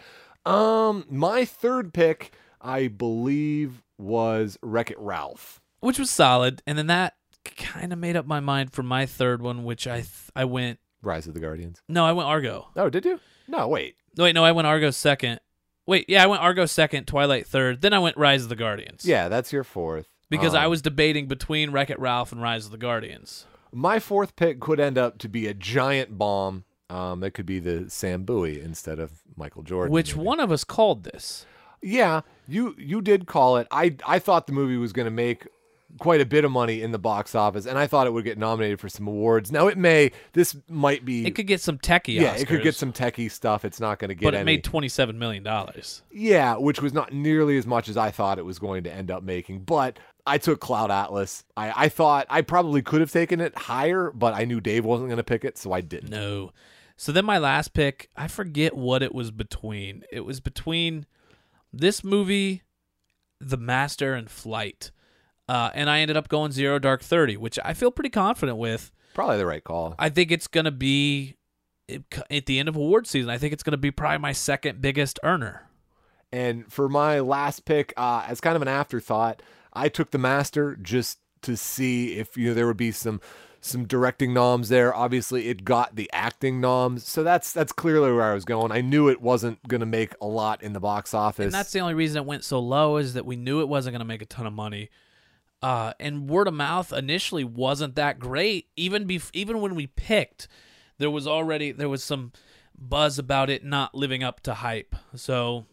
My third pick, I believe, was Wreck-It Ralph. Which was solid, and then that kind of made up my mind for my third one, which I went... Rise of the Guardians. No, I went Argo. Oh, did you? No, wait. No, I went Argo second. Wait, yeah, I went Argo second, Twilight third, then I went Rise of the Guardians. Yeah, that's your fourth. Because I was debating between Wreck-It Ralph and Rise of the Guardians. My fourth pick could end up to be a giant bomb. That could be the Sam Bowie instead of Michael Jordan. Which maybe. one of us called this? Yeah, you did call it. I thought the movie was going to make quite a bit of money in the box office, and I thought it would get nominated for some awards. Now this might be. It could get some techie Yeah, Oscars, it could get some techie stuff. It's not going to get but it any. made $27 million. Yeah, which was not nearly as much as I thought it was going to end up making. But I took Cloud Atlas. I thought I probably could have taken it higher, but I knew Dave wasn't going to pick it, so I didn't. No. So then my last pick, I forget what it was between. It was between this movie, The Master, and Flight. And I ended up going Zero Dark 30, which I feel pretty confident with. Probably the right call. I think it's going to be, at the end of award season, I think it's going to be probably my second biggest earner. And for my last pick, as kind of an afterthought, I took The Master just to see if there would be some directing noms there. Obviously, it got the acting noms, so that's clearly where I was going. I knew it wasn't going to make a lot in the box office. And that's the only reason it went so low is that we knew it wasn't going to make a ton of money. And word of mouth initially wasn't that great. Even when we picked, there was some buzz about it not living up to hype. So,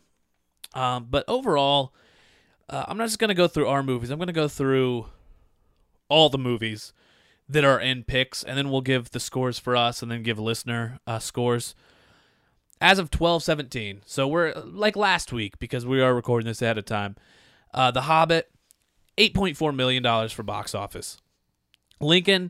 but overall, I'm not just going to go through our movies. I'm going to go through all the movies that are in picks, and then we'll give the scores for us and then give listener scores. As of 12/17, so we're like last week because we are recording this ahead of time. The Hobbit, $8.4 million for box office. Lincoln,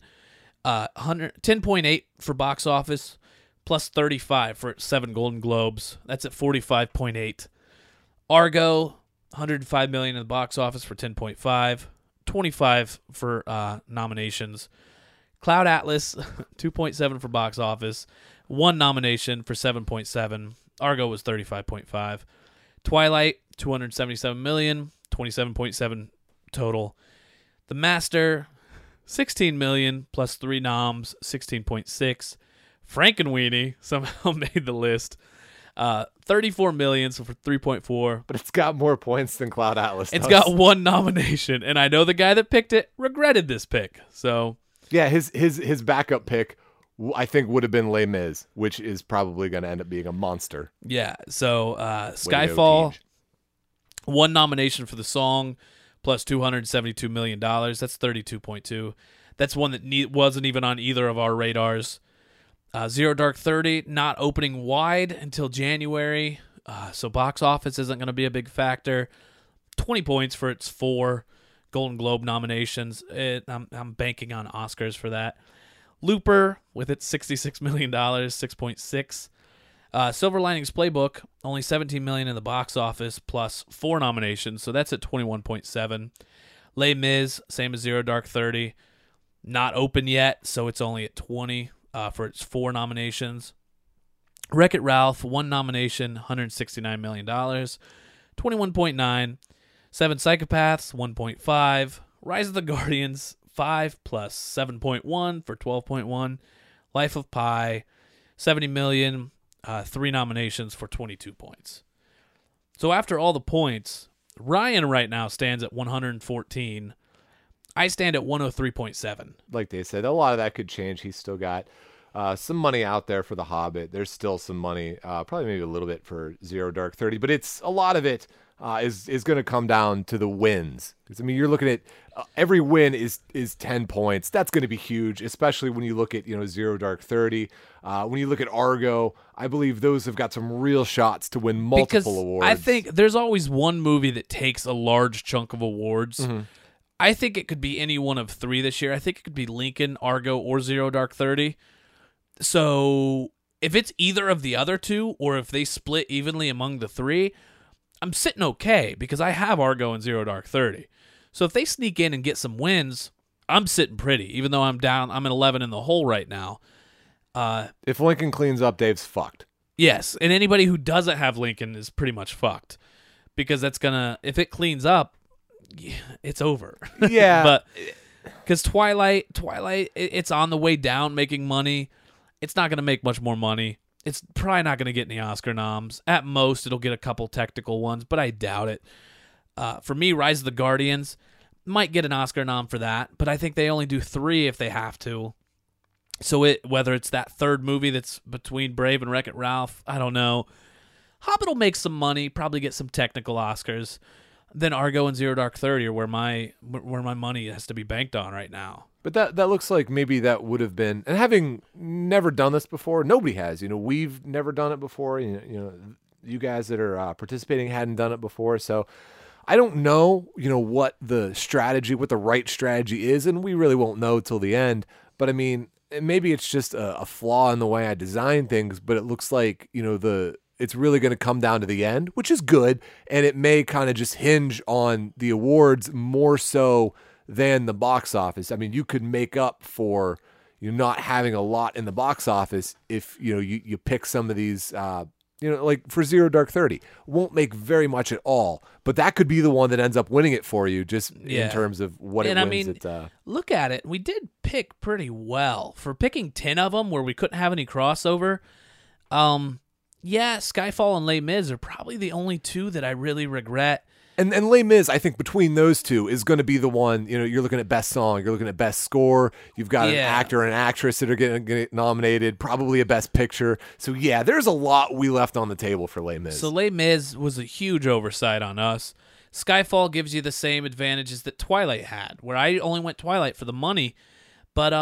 10.8 for box office, plus 35 for 7 Golden Globes. That's at 45.8. Argo, $105 million in the box office for 10.5. 25 for nominations. Cloud Atlas, 2.7 for box office, 1 nomination for 7.7. Argo was 35.5. Twilight, $277 million, 27.7 total. The Master, $16 million plus 3 noms, 16.6. Frankenweenie somehow made the list. $34 million, so for 3.4. But it's got more points than Cloud Atlas does. It's got 1 nomination, and I know the guy that picked it regretted this pick. So yeah, his backup pick, I think, would have been Les Mis, which is probably going to end up being a monster. Yeah, so Skyfall, 1 nomination for the song, plus $272 million. That's 32.2. That's one that wasn't even on either of our radars. Zero Dark 30, not opening wide until January, so box office isn't going to be a big factor. 20 points for its 4 Golden Globe nominations. I'm banking on Oscars for that. Looper, with its $66 million, 6.6. Silver Linings Playbook, only $17 million in the box office, plus 4 nominations, so that's at 21.7. Les Mis, same as Zero Dark 30, not open yet, so it's only at 20. For its 4 nominations. Wreck-It Ralph, 1 nomination, $169 million, 21.9. Seven Psychopaths, 1.5. Rise of the Guardians, 5 plus 7.1 for 12.1. Life of Pi, 70 million, 3 nominations for 22 points. So after all the points, Ryan right now stands at 114. I stand at 103.7. Like they said, a lot of that could change. He's still got some money out there for The Hobbit. There's still some money, probably maybe a little bit for Zero Dark 30, but it's a lot of it is going to come down to the wins. Because I mean, you're looking at every win is 10 points. That's going to be huge, especially when you look at Zero Dark 30. When you look at Argo, I believe those have got some real shots to win multiple awards. I think there's always one movie that takes a large chunk of awards. Mm-hmm. I think it could be any one of 3 this year. I think it could be Lincoln, Argo, or Zero Dark 30. So if it's either of the other 2, or if they split evenly among the 3, I'm sitting okay because I have Argo and Zero Dark 30. So if they sneak in and get some wins, I'm sitting pretty, even though I'm down. I'm at 11 in the hole right now. If Lincoln cleans up, Dave's fucked. Yes, and anybody who doesn't have Lincoln is pretty much fucked because that's gonna, if it cleans up, it's over. Yeah. But because Twilight, it's on the way down making money. It's not going to make much more money. It's probably not going to get any Oscar noms. At most, it'll get a couple technical ones, but I doubt it. For me, Rise of the Guardians might get an Oscar nom for that, but I think they only do 3 if they have to. So whether it's that third movie that's between Brave and Wreck-It Ralph, I don't know. Hobbit will make some money, probably get some technical Oscars. Then Argo and Zero Dark 30 are where my money has to be banked on right now. But that looks like maybe that would have been, and having never done this before, nobody has. We've never done it before. You guys that are participating hadn't done it before, so I don't know, what the right strategy is, and we really won't know till the end. But I mean, maybe it's just a flaw in the way I design things. But it looks like it's really going to come down to the end, which is good, and it may kind of just hinge on the awards more so than the box office. I mean, you could make up for not having a lot in the box office if you pick some of these. Like for Zero Dark 30, won't make very much at all, but that could be the one that ends up winning it for you, just in terms of what it wins. And I mean, look at it. We did pick pretty well for picking 10 of them where we couldn't have any crossover. Yeah, Skyfall and Les Mis are probably the only 2 that I really regret. And Les Mis, I think between those 2 is going to be the one, you're looking at best song, you're looking at best score, you've got an actor and an actress that are going to get nominated, probably a best picture. So yeah, there's a lot we left on the table for Les Mis. So Les Mis was a huge oversight on us. Skyfall gives you the same advantages that Twilight had, where I only went Twilight for the money. But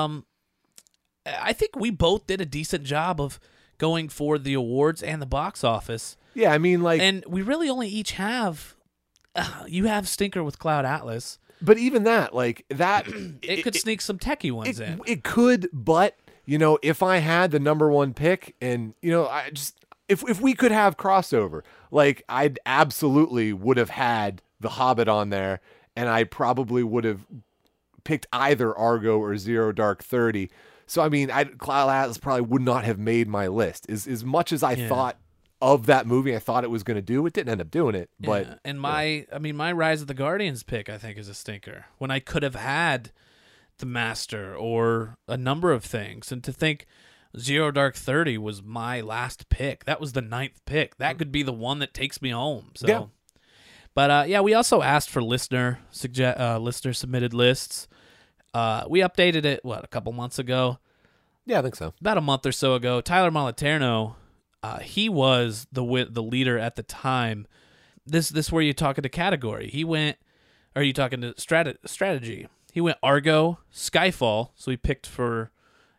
I think we both did a decent job of going for the awards and the box office. Yeah, I mean, and we really only each have. You have Stinker with Cloud Atlas. But even that, it could sneak some techie ones in. It could, but, if I had the number 1 pick and, if we could have crossover, I'd absolutely would have had The Hobbit on there, and I probably would have picked either Argo or Zero Dark 30. So, I mean, Cloud Atlas probably would not have made my list. As much as I thought of that movie, I thought it was going to do. It didn't end up doing it. But and my Rise of the Guardians pick, I think, is a stinker. When I could have had The Master or a number of things, and to think Zero Dark 30 was my last pick. That was the 9th pick. That could be the one that takes me home. So, yeah. But we also asked for listener submitted lists. We updated it a couple months ago. Yeah, I think so. About a month or so ago. Tyler Moliterno. He was the leader at the time. This where you're talking to category. He went, or are you talking to strategy? He went Argo, Skyfall. So he picked for,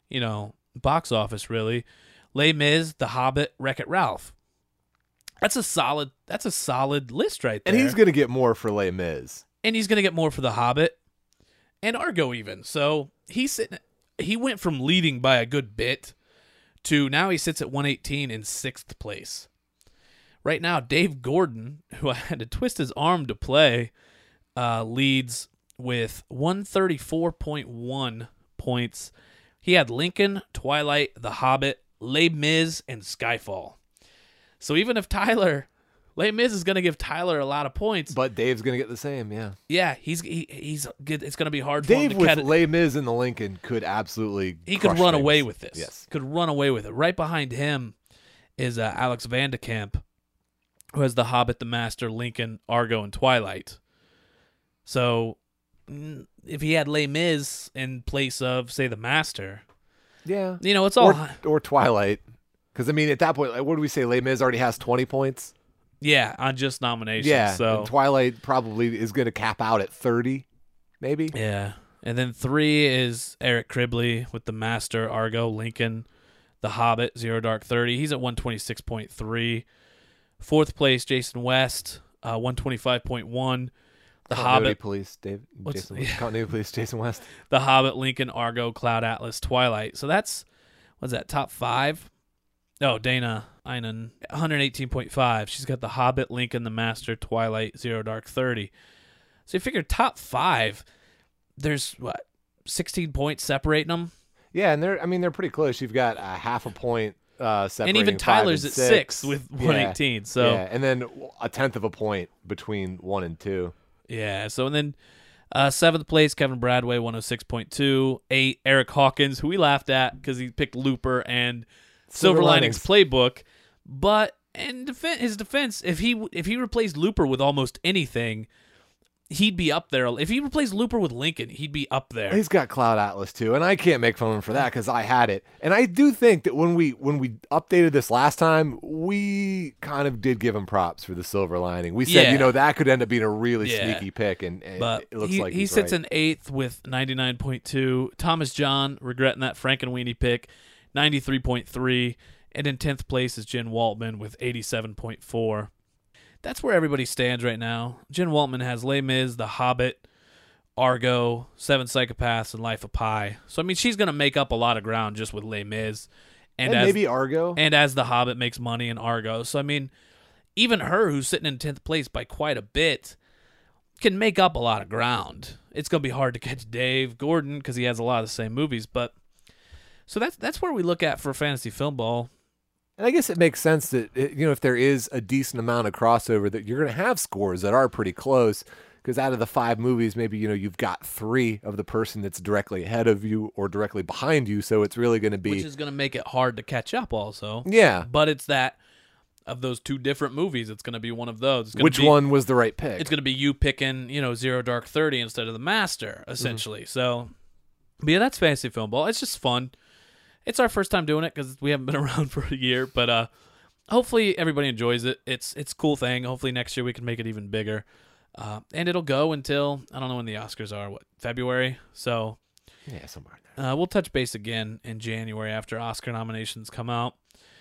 box office really. Les Mis, The Hobbit, Wreck-It Ralph. That's a solid list right there. And he's gonna get more for Les Mis. And he's gonna get more for The Hobbit, and Argo even. So he went from leading by a good bit to now he sits at 118 in 6th place. Right now, Dave Gordon, who I had to twist his arm to play, leads with 134.1 points. He had Lincoln, Twilight, The Hobbit, Les Mis, and Skyfall. So even if Tyler Les Mis is going to give Tyler a lot of points. But Dave's going to get the same, yeah. Yeah, he's good. It's going to be hard for him Dave to with Les Mis in the Lincoln could absolutely He could run away with this. Yes. Could run away with it. Right behind him is Alex Van de Kamp, who has The Hobbit, The Master, Lincoln, Argo, and Twilight. So if he had Les Mis in place of, say, The Master, yeah, it's all... Or Twilight. Because, I mean, at that point, what do we say? Les Mis already has 20 points? Yeah, on just nominations. Yeah, so and Twilight probably is going to cap out at 30, maybe. Yeah, and then 3 is Eric Cribley with The Master, Argo, Lincoln, The Hobbit, Zero Dark 30. He's at 126.3. Fourth place, Jason West, 125.1. The Hobbit. Police, Continuity Police, Jason West. The Hobbit, Lincoln, Argo, Cloud Atlas, Twilight. So that's, what's that, top 5? Oh, Dana Einen, 118.5. She's got The Hobbit, Lincoln, The Master, Twilight, Zero Dark 30. So you figure top 5, there's, 16 points separating them? Yeah, and they're pretty close. You've got a half a point separating. And even Tyler's at 6 with 118. Yeah, so yeah, and then a tenth of a point between 1 and 2. Yeah, so and then 7th place, Kevin Bradway, 106.2. 8, Eric Hawkins, who we laughed at because he picked Looper and Silver Linings Playbook, but in his defense, if he replaced Looper with almost anything, he'd be up there. If he replaced Looper with Lincoln, he'd be up there. He's got Cloud Atlas too, and I can't make fun of him for that because I had it. And I do think that when we updated this last time, we kind of did give him props for the Silver Lining. We said, that could end up being a really sneaky pick, and but it looks like he sits in 8th with 99.2. Thomas John, regretting that Frankenweenie pick, 93.3, and in 10th place is Jen Waltman with 87.4. That's where everybody stands right now. Jen Waltman has Les Mis, The Hobbit, Argo, Seven Psychopaths, and Life of Pi. So, I mean, she's going to make up a lot of ground just with Les Mis. And maybe Argo. And as The Hobbit makes money in Argo. So, I mean, even her, who's sitting in 10th place by quite a bit, can make up a lot of ground. It's going to be hard to catch Dave Gordon because he has a lot of the same movies, but... So that's where we look at for Fantasy Film Ball. And I guess it makes sense that, if there is a decent amount of crossover, that you're going to have scores that are pretty close. Because out of the 5 movies, maybe, you've got 3 of the person that's directly ahead of you or directly behind you. So it's really going to be... Which is going to make it hard to catch up also. Yeah. But it's that, of those 2 different movies, it's going to be one of those. Which one was the right pick? It's going to be you picking, Zero Dark 30 instead of The Master, essentially. Mm-hmm. So, but yeah, that's Fantasy Film Ball. It's just fun. It's our first time doing it because we haven't been around for a year, but hopefully everybody enjoys it. It's a cool thing. Hopefully next year we can make it even bigger. And it'll go until, I don't know when the Oscars are, February? So yeah, somewhere in there. We'll touch base again in January after Oscar nominations come out.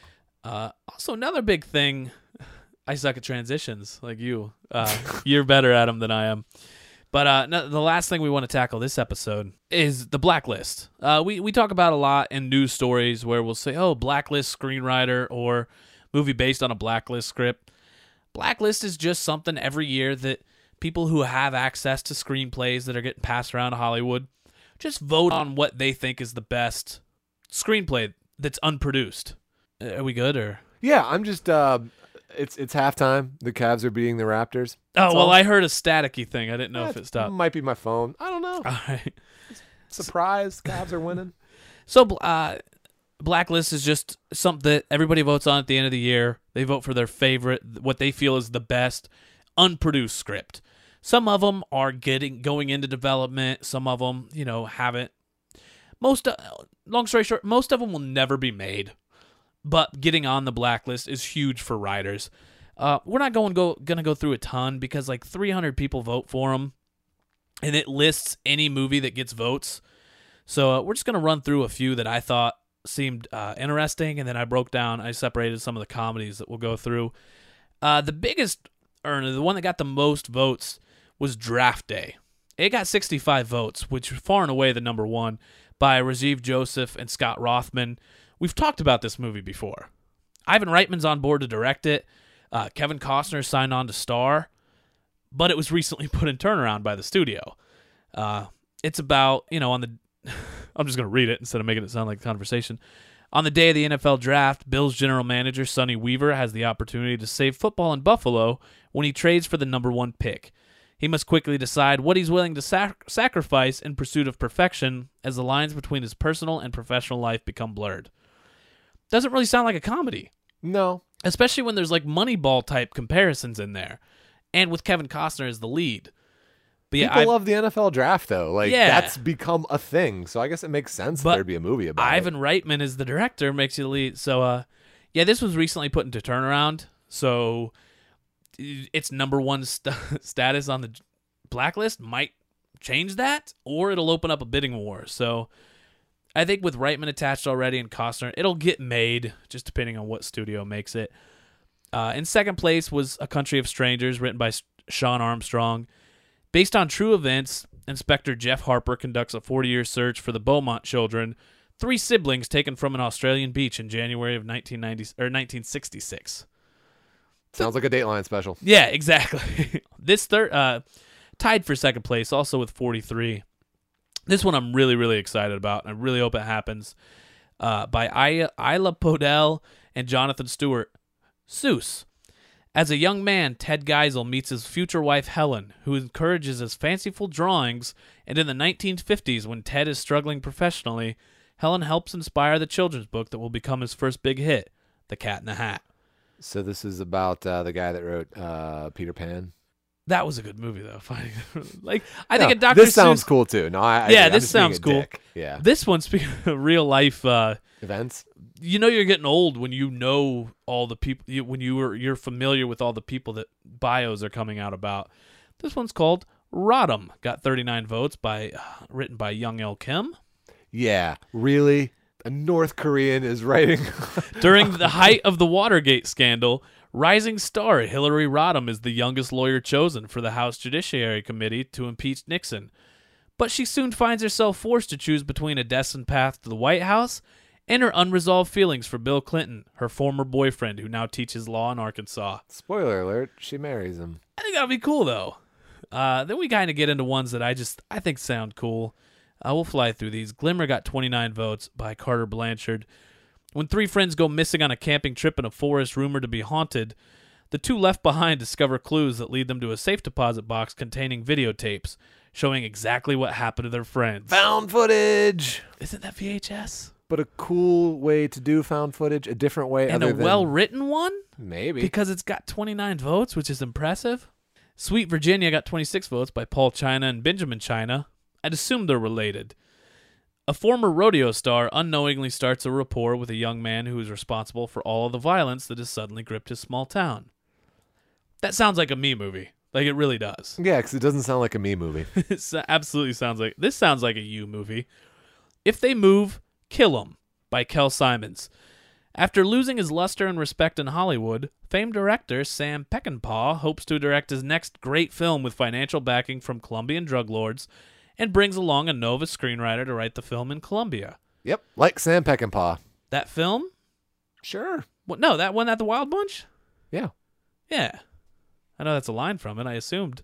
Also, another big thing, I suck at transitions like you. You're better at them than I am. But the last thing we want to tackle this episode is the Blacklist. We talk about a lot in news stories where we'll say, oh, Blacklist screenwriter or movie based on a Blacklist script. Blacklist is just something every year that people who have access to screenplays that are getting passed around Hollywood just vote on what they think is the best screenplay that's unproduced. Are we good? Or yeah, I'm just... It's halftime. The Cavs are beating the Raptors. That's all. I heard a staticky thing. I didn't know if it stopped. Might be my phone. I don't know. All right. Surprise, Cavs are winning. So, Blacklist is just something that everybody votes on at the end of the year. They vote for their favorite, what they feel is the best unproduced script. Some of them are going into development. Some of them, haven't. Long story short, most of them will never be made. But getting on the Blacklist is huge for writers. We're not going to go through a ton because like 300 people vote for them, and it lists any movie that gets votes. So we're just going to run through a few that I thought seemed interesting, and then I separated some of the comedies that we'll go through. The biggest earner, the one that got the most votes, was Draft Day. It got 65 votes, which was far and away the number one, by Rajiv Joseph and Scott Rothman. We've talked about this movie before. Ivan Reitman's on board to direct it. Kevin Costner signed on to star, but it was recently put in turnaround by the studio. It's about, I'm just going to read it instead of making it sound like a conversation. On the day of the NFL draft, Bills general manager Sonny Weaver has the opportunity to save football in Buffalo when he trades for the number 1 pick. He must quickly decide what he's willing to sacrifice in pursuit of perfection as the lines between his personal and professional life become blurred. Doesn't really sound like a comedy. No. Especially when there's like Moneyball type comparisons in there. And with Kevin Costner as the lead. But yeah, people love the NFL draft, though. Like, that's become a thing. So I guess it makes sense there'd be a movie about Ivan Reitman is the director, makes you the lead. So, this was recently put into turnaround. So its number 1 status on the blacklist might change that, or it'll open up a bidding war. So I think with Reitman attached already and Costner, it'll get made, just depending on what studio makes it. In second place was A Country of Strangers, written by Sean Armstrong. Based on true events, Inspector Jeff Harper conducts a 40-year search for the Beaumont children, 3 siblings taken from an Australian beach in January of 1966. Sounds like a Dateline special. Yeah, exactly. This third, tied for second place, also with 43. This one I'm really, really excited about, and I really hope it happens. By Isla Podell and Jonathan Stewart. Seuss. As a young man, Ted Geisel meets his future wife Helen, who encourages his fanciful drawings, and in the 1950s, when Ted is struggling professionally, Helen helps inspire the children's book that will become his first big hit, The Cat in the Hat. So this is about the guy that wrote Peter Pan? That was a good movie, though. I think a Dr. This sounds cool, too. No, this sounds cool. Dick. Yeah. This one, speaking of real life events, you're getting old when you know all the people, when you're familiar with all the people that bios are coming out about. This one's called Rodham. Got 39 votes written by Young L. Kim. Yeah, really? A North Korean is writing. During the height of the Watergate scandal, rising star Hillary Rodham is the youngest lawyer chosen for the House Judiciary Committee to impeach Nixon. But she soon finds herself forced to choose between a destined path to the White House and her unresolved feelings for Bill Clinton, her former boyfriend who now teaches law in Arkansas. Spoiler alert, she marries him. I think that'll be cool, though. Then we kind of get into ones that I think sound cool. We'll fly through these. Glimmer got 29 votes by Carter Blanchard. When 3 friends go missing on a camping trip in a forest rumored to be haunted, the 2 left behind discover clues that lead them to a safe deposit box containing videotapes showing exactly what happened to their friends. Found footage! Isn't that VHS? But a cool way to do found footage, a different way. And a well-written one? Maybe. Because it's got 29 votes, which is impressive. Sweet Virginia got 26 votes by Paul China and Benjamin China. I'd assume they're related. A former rodeo star unknowingly starts a rapport with a young man who is responsible for all of the violence that has suddenly gripped his small town. That sounds like a me movie. Like, it really does. Yeah, because it doesn't sound like a me movie. It absolutely sounds like... This sounds like a you movie. If They Move, Kill 'Em by Kel Simons. After losing his luster and respect in Hollywood, famed director Sam Peckinpah hopes to direct his next great film with financial backing from Colombian drug lords and brings along a Nova screenwriter to write the film in Colombia. Yep, like Sam Peckinpah. That film? Sure. What? No, that one at the Wild Bunch? Yeah. Yeah. I know that's a line from it, I assumed.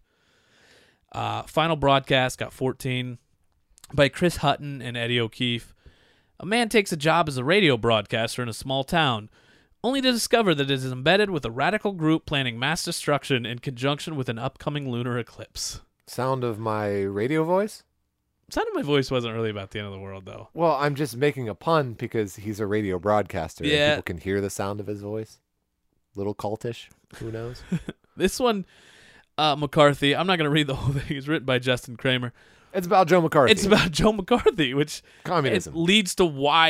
Final Broadcast got 14 by Chris Hutton and Eddie O'Keefe. A man takes a job as a radio broadcaster in a small town, only to discover that it is embedded with a radical group planning mass destruction in conjunction with an upcoming lunar eclipse. Sound of my radio voice? Sound of my voice wasn't really about the end of the world, though. Well, I'm just making a pun because he's a radio broadcaster. Yeah. And people can hear the sound of his voice. Little cultish. Who knows? This one, McCarthy, I'm not going to read the whole thing. It's written by Justin Kramer. It's about Joe McCarthy. It's about Joe McCarthy, which communism. It leads to why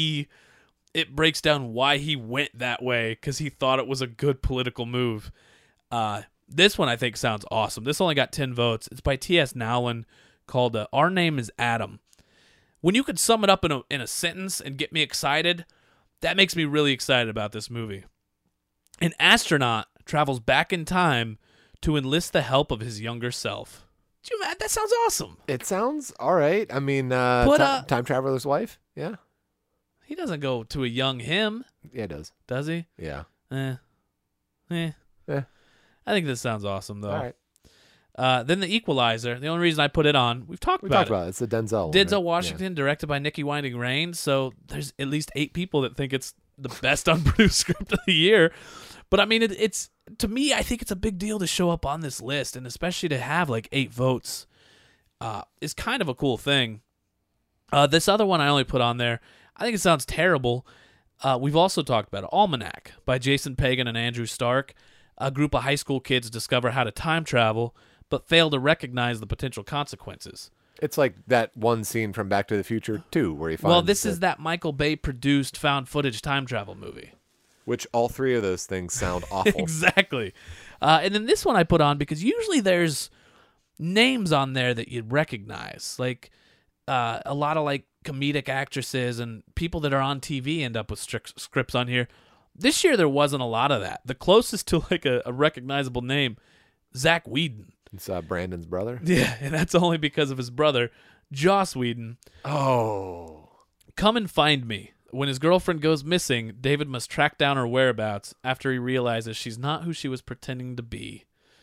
it breaks down why he went that way, because he thought it was a good political move. This one I think sounds awesome. This only got 10 votes. It's by T.S. Nowlin, called Our Name is Adam. When you could sum it up in a sentence and get me excited, that makes me really excited about this movie. An astronaut travels back in time to enlist the help of his younger self. That sounds awesome. It sounds all right. I mean, Time Traveler's Wife? Yeah. He doesn't go to a young him. Yeah, it does. Does he? Yeah. I think this sounds awesome, though. All right. Then The Equalizer. The only reason I put it on, we talked about it. It's the Denzel one. Denzel right? Washington, directed by Nicky Winding Refn. So there's at least 8 people that think it's the best unproduced script of the year. But I mean, it's to me, I think it's a big deal to show up on this list, and especially to have like 8 votes is kind of a cool thing. This other one I only put on there, I think it sounds terrible. We've also talked about it. Almanac by Jason Pagan and Andrew Stark. A group of high school kids discover how to time travel, but fail to recognize the potential consequences. It's like that one scene from Back to the Future 2 where he finds... Well, this is that Michael Bay-produced found-footage time travel movie. Which all 3 of those things sound awful. Exactly. And then this one I put on because usually there's names on there that you'd recognize. Like a lot of like comedic actresses and people that are on TV end up with scripts on here. This year there wasn't a lot of that. The closest to like a recognizable name, Zach Whedon. It's Brandon's brother? Yeah, and that's only because of his brother, Joss Whedon. Oh. Come and Find Me. When his girlfriend goes missing, David must track down her whereabouts after he realizes she's not who she was pretending to be.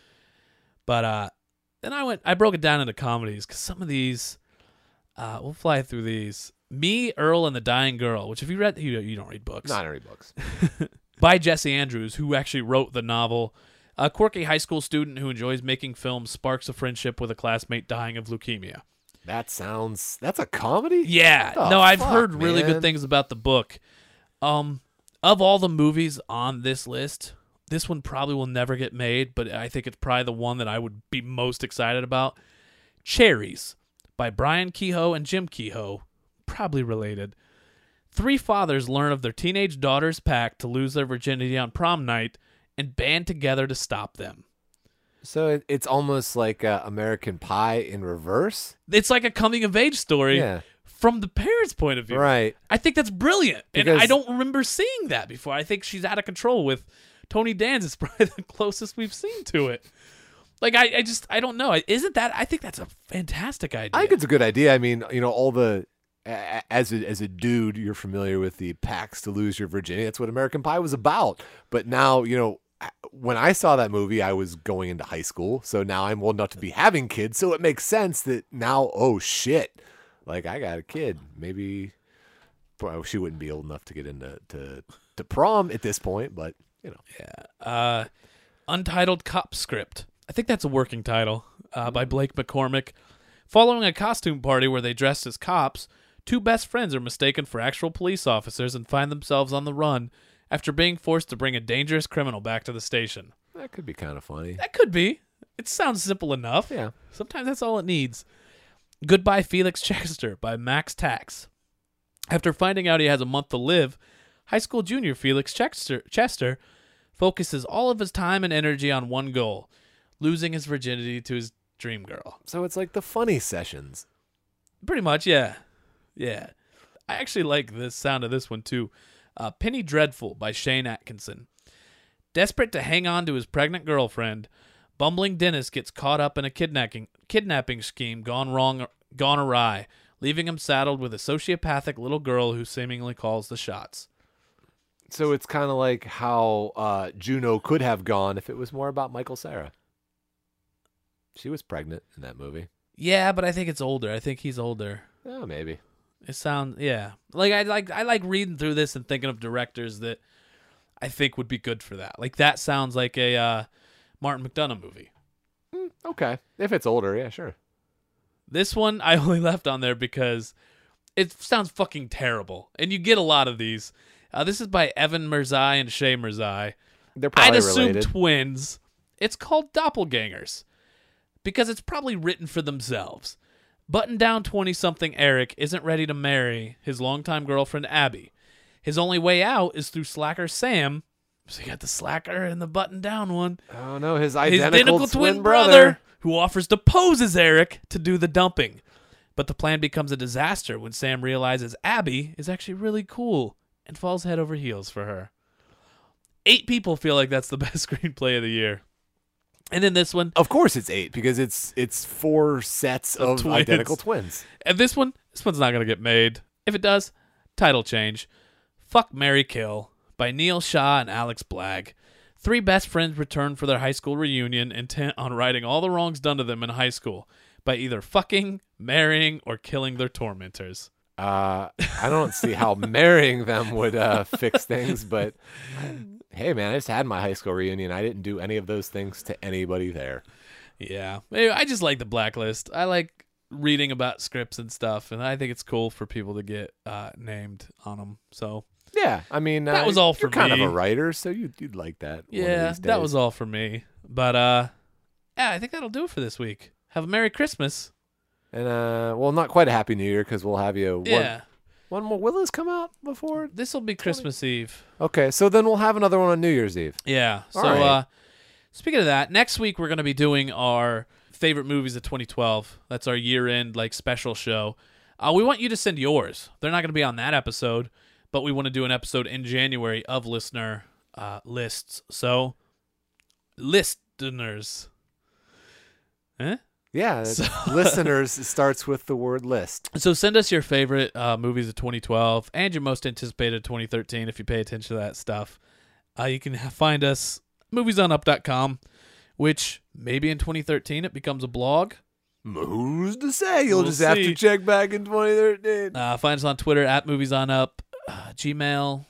But then I broke it down into comedies because some of these, we'll fly through these. Me, Earl, and the Dying Girl, which if you read, you don't read books. No, I don't read books. By Jesse Andrews, who actually wrote the novel. A quirky high school student who enjoys making films sparks a friendship with a classmate dying of leukemia. That's a comedy? Yeah. No, I've heard really good things about the book. Of all the movies on this list, this one probably will never get made, but I think it's probably the one that I would be most excited about. Cherries by Brian Kehoe and Jim Kehoe. Probably related. 3 fathers learn of their teenage daughter's pact to lose their virginity on prom night and band together to stop them. So it's almost like American Pie in reverse? It's like a coming-of-age story from the parents' point of view. Right. I think that's brilliant. And I don't remember seeing that before. I think she's out of control with Tony Danza is probably the closest we've seen to it. Like, I don't know. Isn't that, I think that's a fantastic idea. I think it's a good idea. I mean, all the, as a dude, you're familiar with the pacts to lose your virginity. That's what American Pie was about. But now, when I saw that movie, I was going into high school. So now I'm old enough to be having kids. So it makes sense that now, oh shit, like I got a kid. Maybe she wouldn't be old enough to get into to prom at this point, but Yeah. Untitled Cop Script. I think that's a working title by Blake McCormick. Following a costume party where they dressed as cops, 2 best friends are mistaken for actual police officers and find themselves on the run after being forced to bring a dangerous criminal back to the station. that could be kind of funny. That could be. It sounds simple enough. Yeah. Sometimes that's all it needs. Goodbye Felix Chester by Max Tax. After finding out he has a month to live, high school junior Felix Chester focuses all of his time and energy on one goal, losing his virginity to his dream girl. So it's like the funny sessions. Pretty much, yeah. Yeah. I actually like the sound of this one, too. Penny Dreadful by Shane Atkinson. Desperate to hang on to his pregnant girlfriend, bumbling Dennis gets caught up in a kidnapping scheme gone awry, leaving him saddled with a sociopathic little girl who seemingly calls the shots. So it's kind of like how Juno could have gone if it was more about Michael Cera. She was pregnant in that movie. Yeah, but I think it's older. I think he's older. Oh, maybe. It sounds, yeah. I like reading through this and thinking of directors that I think would be good for that. Like that sounds like a Martin McDonagh movie. Okay, if it's older, yeah, sure. This one I only left on there because it sounds fucking terrible, and you get a lot of these. This is by Evan Mirzai and Shay Mirzai. They're probably I'd assume related. twins. It's called Doppelgangers because it's probably written for themselves. Button-down 20-something Eric isn't ready to marry his longtime girlfriend Abby. His only way out is through slacker Sam. So you got the slacker and the button-down one. Oh no, his identical twin brother who offers to pose as Eric to do the dumping. But the plan becomes a disaster when Sam realizes Abby is actually really cool and falls head over heels for her. 8 people feel like that's the best screenplay of the year. And then this one. Of course it's 8 because it's 4 sets of twins. identical twins. And this one's not going to get made. If it does, title change. Fuck, Marry, Kill by Neil Shah and Alex Blagg. 3 best friends return for their high school reunion, intent on righting all the wrongs done to them in high school by either fucking, marrying, or killing their tormentors. I don't see how marrying them would fix things, but hey, man, I just had my high school reunion. I didn't do any of those things to anybody there. Yeah. I just like the Blacklist. I like reading about scripts and stuff, and I think it's cool for people to get named on them. So yeah, I mean, that was all for you're kind me. of a writer, so you'd like that. Yeah, one of these days. that was all for me. But yeah, I think that'll do it for this week. Have a Merry Christmas. And well, not quite a Happy New Year because we'll have you. One more. Will this come out before? This will be Christmas Eve. Okay, so then we'll have another one on New Year's Eve. Yeah. All So right. speaking of that, next week we're going to be doing our favorite movies of 2012. That's our year-end special show. We want you to send yours. They're not going to be on that episode, but we want to do an episode in January of listener lists. So, listeners. Huh? Yeah, listeners starts with the word list. So send us your favorite movies of 2012 and your most anticipated 2013 if you pay attention to that stuff. You can find us moviesonup.com, which maybe in 2013 it becomes a blog. Who's to say? You'll We'll just have see. to check back in 2013. Find us on Twitter at moviesonup, Gmail,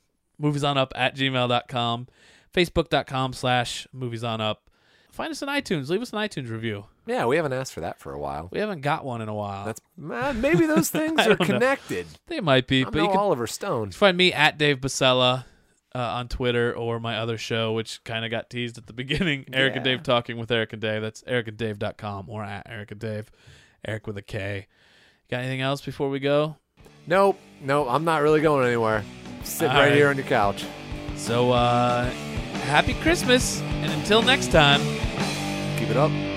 moviesonup@gmail.com, facebook.com/moviesonup. Find us on iTunes. Leave us an iTunes review. Yeah, we haven't asked for that for a while. We haven't got one in a while. That's maybe those things I are don't know. connected. They might be, I'm but no you can Oliver Stone. find me at Dave Basella on Twitter, or my other show, which kind of got teased at the beginning, Eric and Yeah. Dave Talking with Eric and Dave. That's ericandDave.com or at Eric and Dave, Eric with a K. Got anything else before we go? Nope, I'm not really going anywhere. Sitting All right right. here on your couch. So, happy Christmas, and until next time. Keep it up.